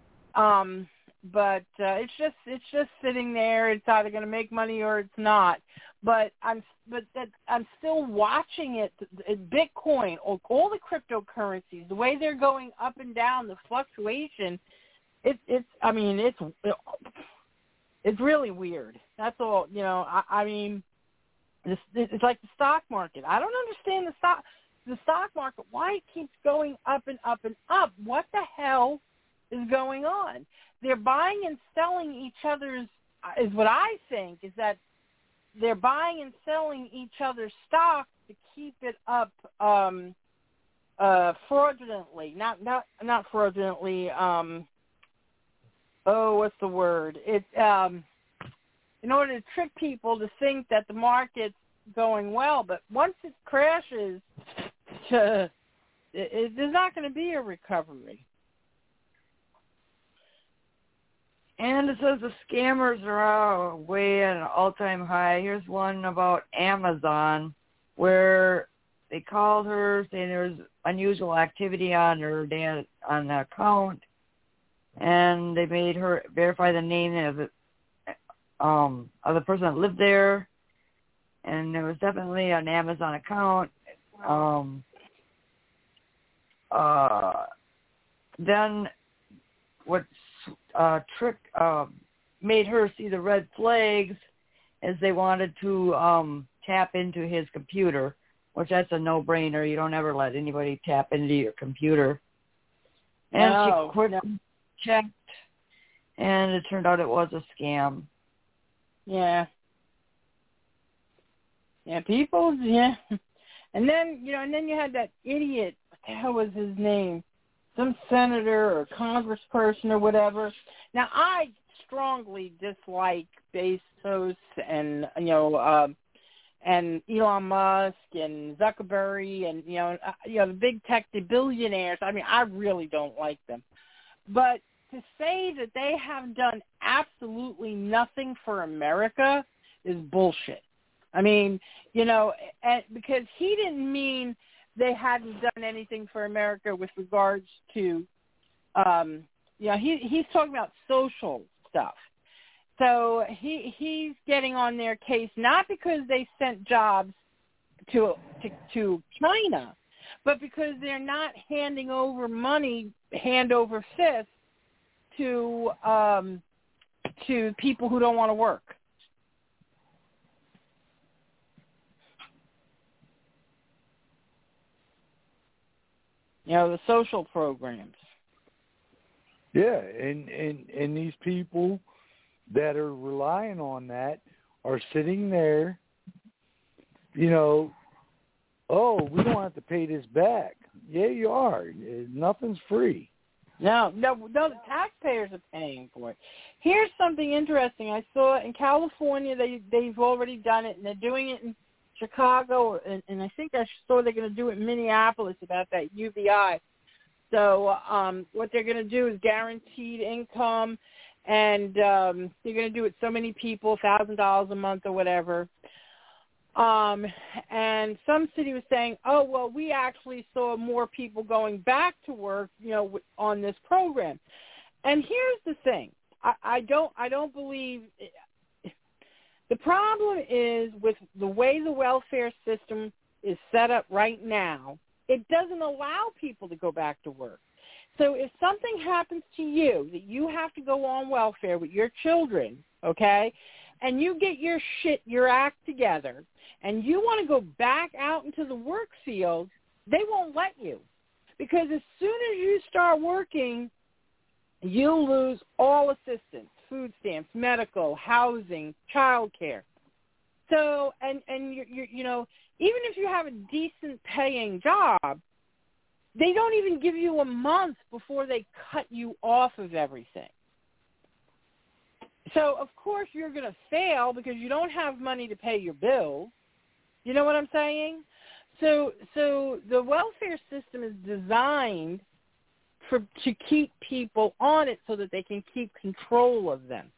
But it's just sitting there. It's either going to make money or it's not. But I'm still watching it. Bitcoin, all the cryptocurrencies, the way they're going up and down, the fluctuation. It's really weird. That's all. I mean, it's like the stock market. I don't understand the stock market. Why it keeps going up and up and up? What the hell is going on. They're buying and selling each other's, is what I think, is that they're buying and selling each other's stock to keep it up fraudulently. Not fraudulently. What's the word? It in order to trick people to think that the market's going well, but once it crashes, there's not going to be a recovery. And it says the scammers are way at an all-time high. Here's one about Amazon where they called her saying there was unusual activity on her on the account, and they made her verify the name of the person that lived there, and it was definitely an Amazon account. Then what trick made her see the red flags as they wanted to tap into his computer, which that's a no-brainer. You don't ever let anybody tap into your computer. And she quickly checked, and it turned out it was a scam. Yeah. Yeah, people, yeah. And then you had that idiot, what the hell was his name? Some senator or congressperson or whatever. Now, I strongly dislike Bezos and and Elon Musk and Zuckerberg and the big tech, the billionaires. I mean, I really don't like them. But to say that they have done absolutely nothing for America is bullshit. I mean, because he didn't mean they hadn't done anything for America with regards to, he's talking about social stuff. So he's getting on their case not because they sent jobs to China, but because they're not handing over money hand over fist to people who don't want to work. The social programs. Yeah, and these people that are relying on that are sitting there, we don't have to pay this back. Yeah, you are. Nothing's free. No, the taxpayers are paying for it. Here's something interesting. I saw in California they've already done it, and they're doing it in Chicago, and I think I saw they're going to do it in Minneapolis about that UBI. So what they're going to do is guaranteed income, and they're going to do it so many people, $1,000 a month or whatever. And some city was saying, oh, well, we actually saw more people going back to work, on this program. And here's the thing. I don't believe the problem is with the way the welfare system is set up right now, it doesn't allow people to go back to work. So if something happens to you that you have to go on welfare with your children, okay, and you get your act together, and you want to go back out into the work field, they won't let you. Because as soon as you start working, you'll lose all assistance, food stamps, medical, housing, child care. So, and you're even if you have a decent paying job, they don't even give you a month before they cut you off of everything. So, of course, you're going to fail because you don't have money to pay your bills. You know what I'm saying? So the welfare system is designed to keep people on it so that they can keep control of them.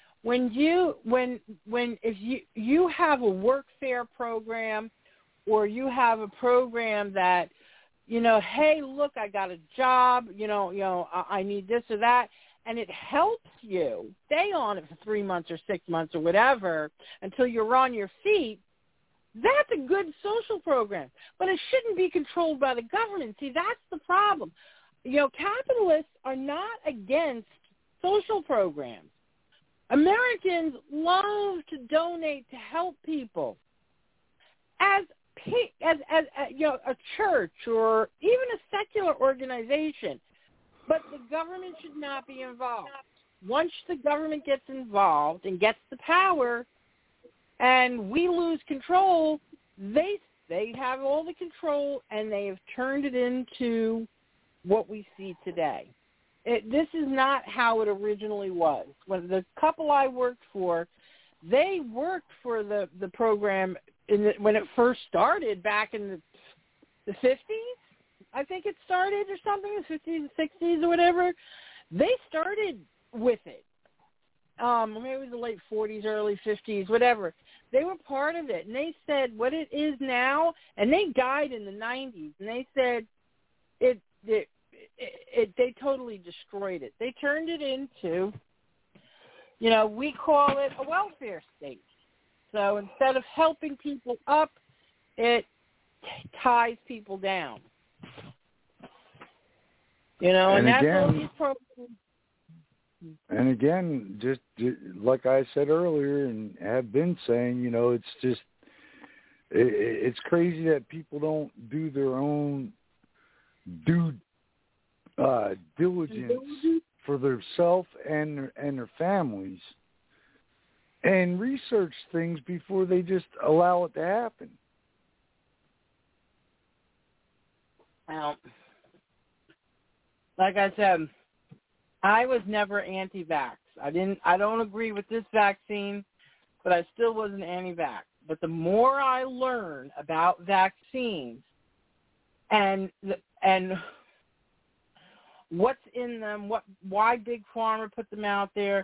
If you have a workfare program, or you have a program that, hey, look, I got a job, I need this or that, and it helps you stay on it for 3 months or 6 months or whatever until you're on your feet, that's a good social program. But it shouldn't be controlled by the government. See, that's the problem. Capitalists are not against social programs. Americans love to donate to help people. As a church or even a secular organization, But the government should not be involved. Once the government gets involved and gets the power, and we lose control, they have all the control, and they have turned it into what we see today. This is not how it originally was. When the couple I worked for, they worked for the program when it first started back in the 50s. I think it started or something, the 50s, 60s or whatever. They started with it. Maybe it was the late 40s, early 50s, whatever. They were part of it, and they said what it is now, and they died in the 90s, and they said they totally destroyed it. They turned it into, we call it a welfare state. So instead of helping people up, it ties people down. And that's again, all these programs. And again, just like I said earlier and have been saying, it's just, it's crazy that people don't do their own due diligence for themselves and their families and research things before they just allow it to happen. Well, like I said, I was never anti-vax. I don't agree with this vaccine, but I still wasn't anti-vax. But the more I learn about vaccines and what's in them, why Big Pharma put them out there,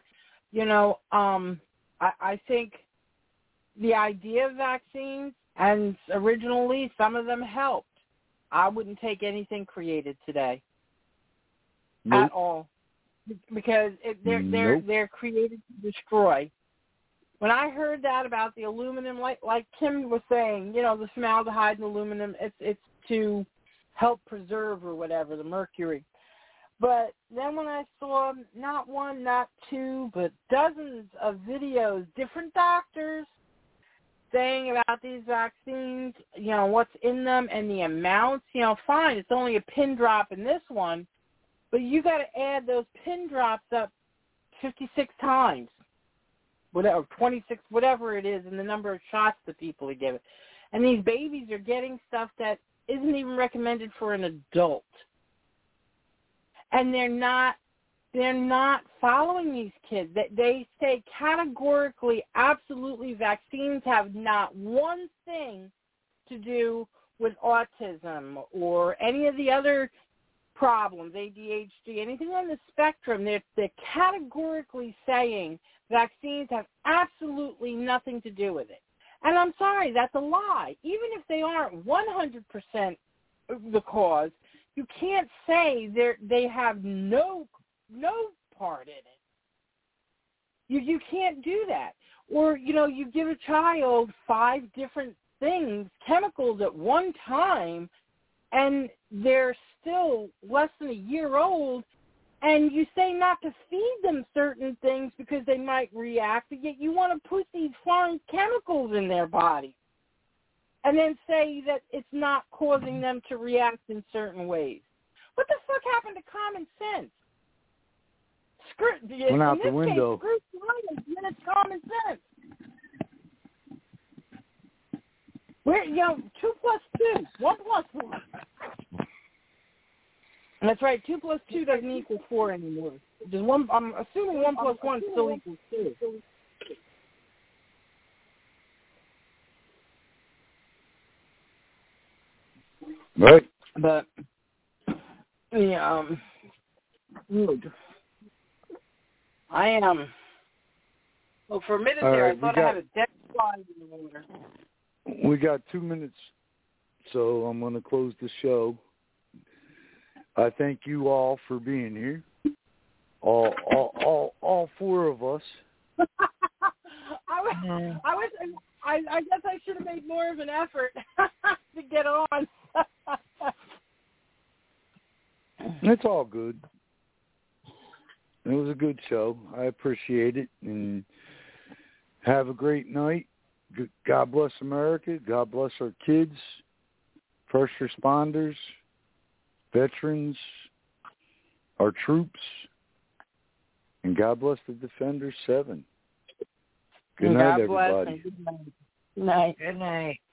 I think the idea of vaccines, and originally some of them helped. I wouldn't take anything created today at all. Because they're created to destroy. When I heard that about the aluminum, like Kim was saying, the formaldehyde and aluminum, it's to help preserve or whatever, the mercury. But then when I saw not one, not two, but dozens of videos, different doctors saying about these vaccines, what's in them and the amounts, fine, it's only a pin drop in this one. But you got to add those pin drops up 56 times, whatever, 26, whatever it is, and the number of shots that people are given. And these babies are getting stuff that isn't even recommended for an adult. And they're not following these kids. They say categorically, absolutely, vaccines have not one thing to do with autism or any of the other problems, ADHD, anything on the spectrum. They're categorically saying vaccines have absolutely nothing to do with it. And I'm sorry, that's a lie. Even if they aren't 100% the cause, you can't say they have no part in it. You can't do that. Or, you give a child 5 different things, chemicals at one time, and they're still less than a year old, and you say not to feed them certain things because they might react, but yet you want to put these foreign chemicals in their body and then say that it's not causing them to react in certain ways. What the fuck happened to common sense? Went out the window. Screw science, and then it's common sense. We're, 2 plus 2, 1 plus 1. And that's right, 2 plus 2 doesn't equal 4 anymore. I'm assuming 1 plus 1 still equals 2. Right. But, I am. Well, for a minute there, I thought I had a dead fly in the water. We got 2 minutes, so I'm going to close the show. I thank you all for being here. All 4 of us. I guess I should have made more of an effort to get on. It's all good. It was a good show. I appreciate it. And have a great night. God bless America. God bless our kids, first responders, veterans, our troops. And God bless the Defender 7. Good night, everybody. Good night. Good night.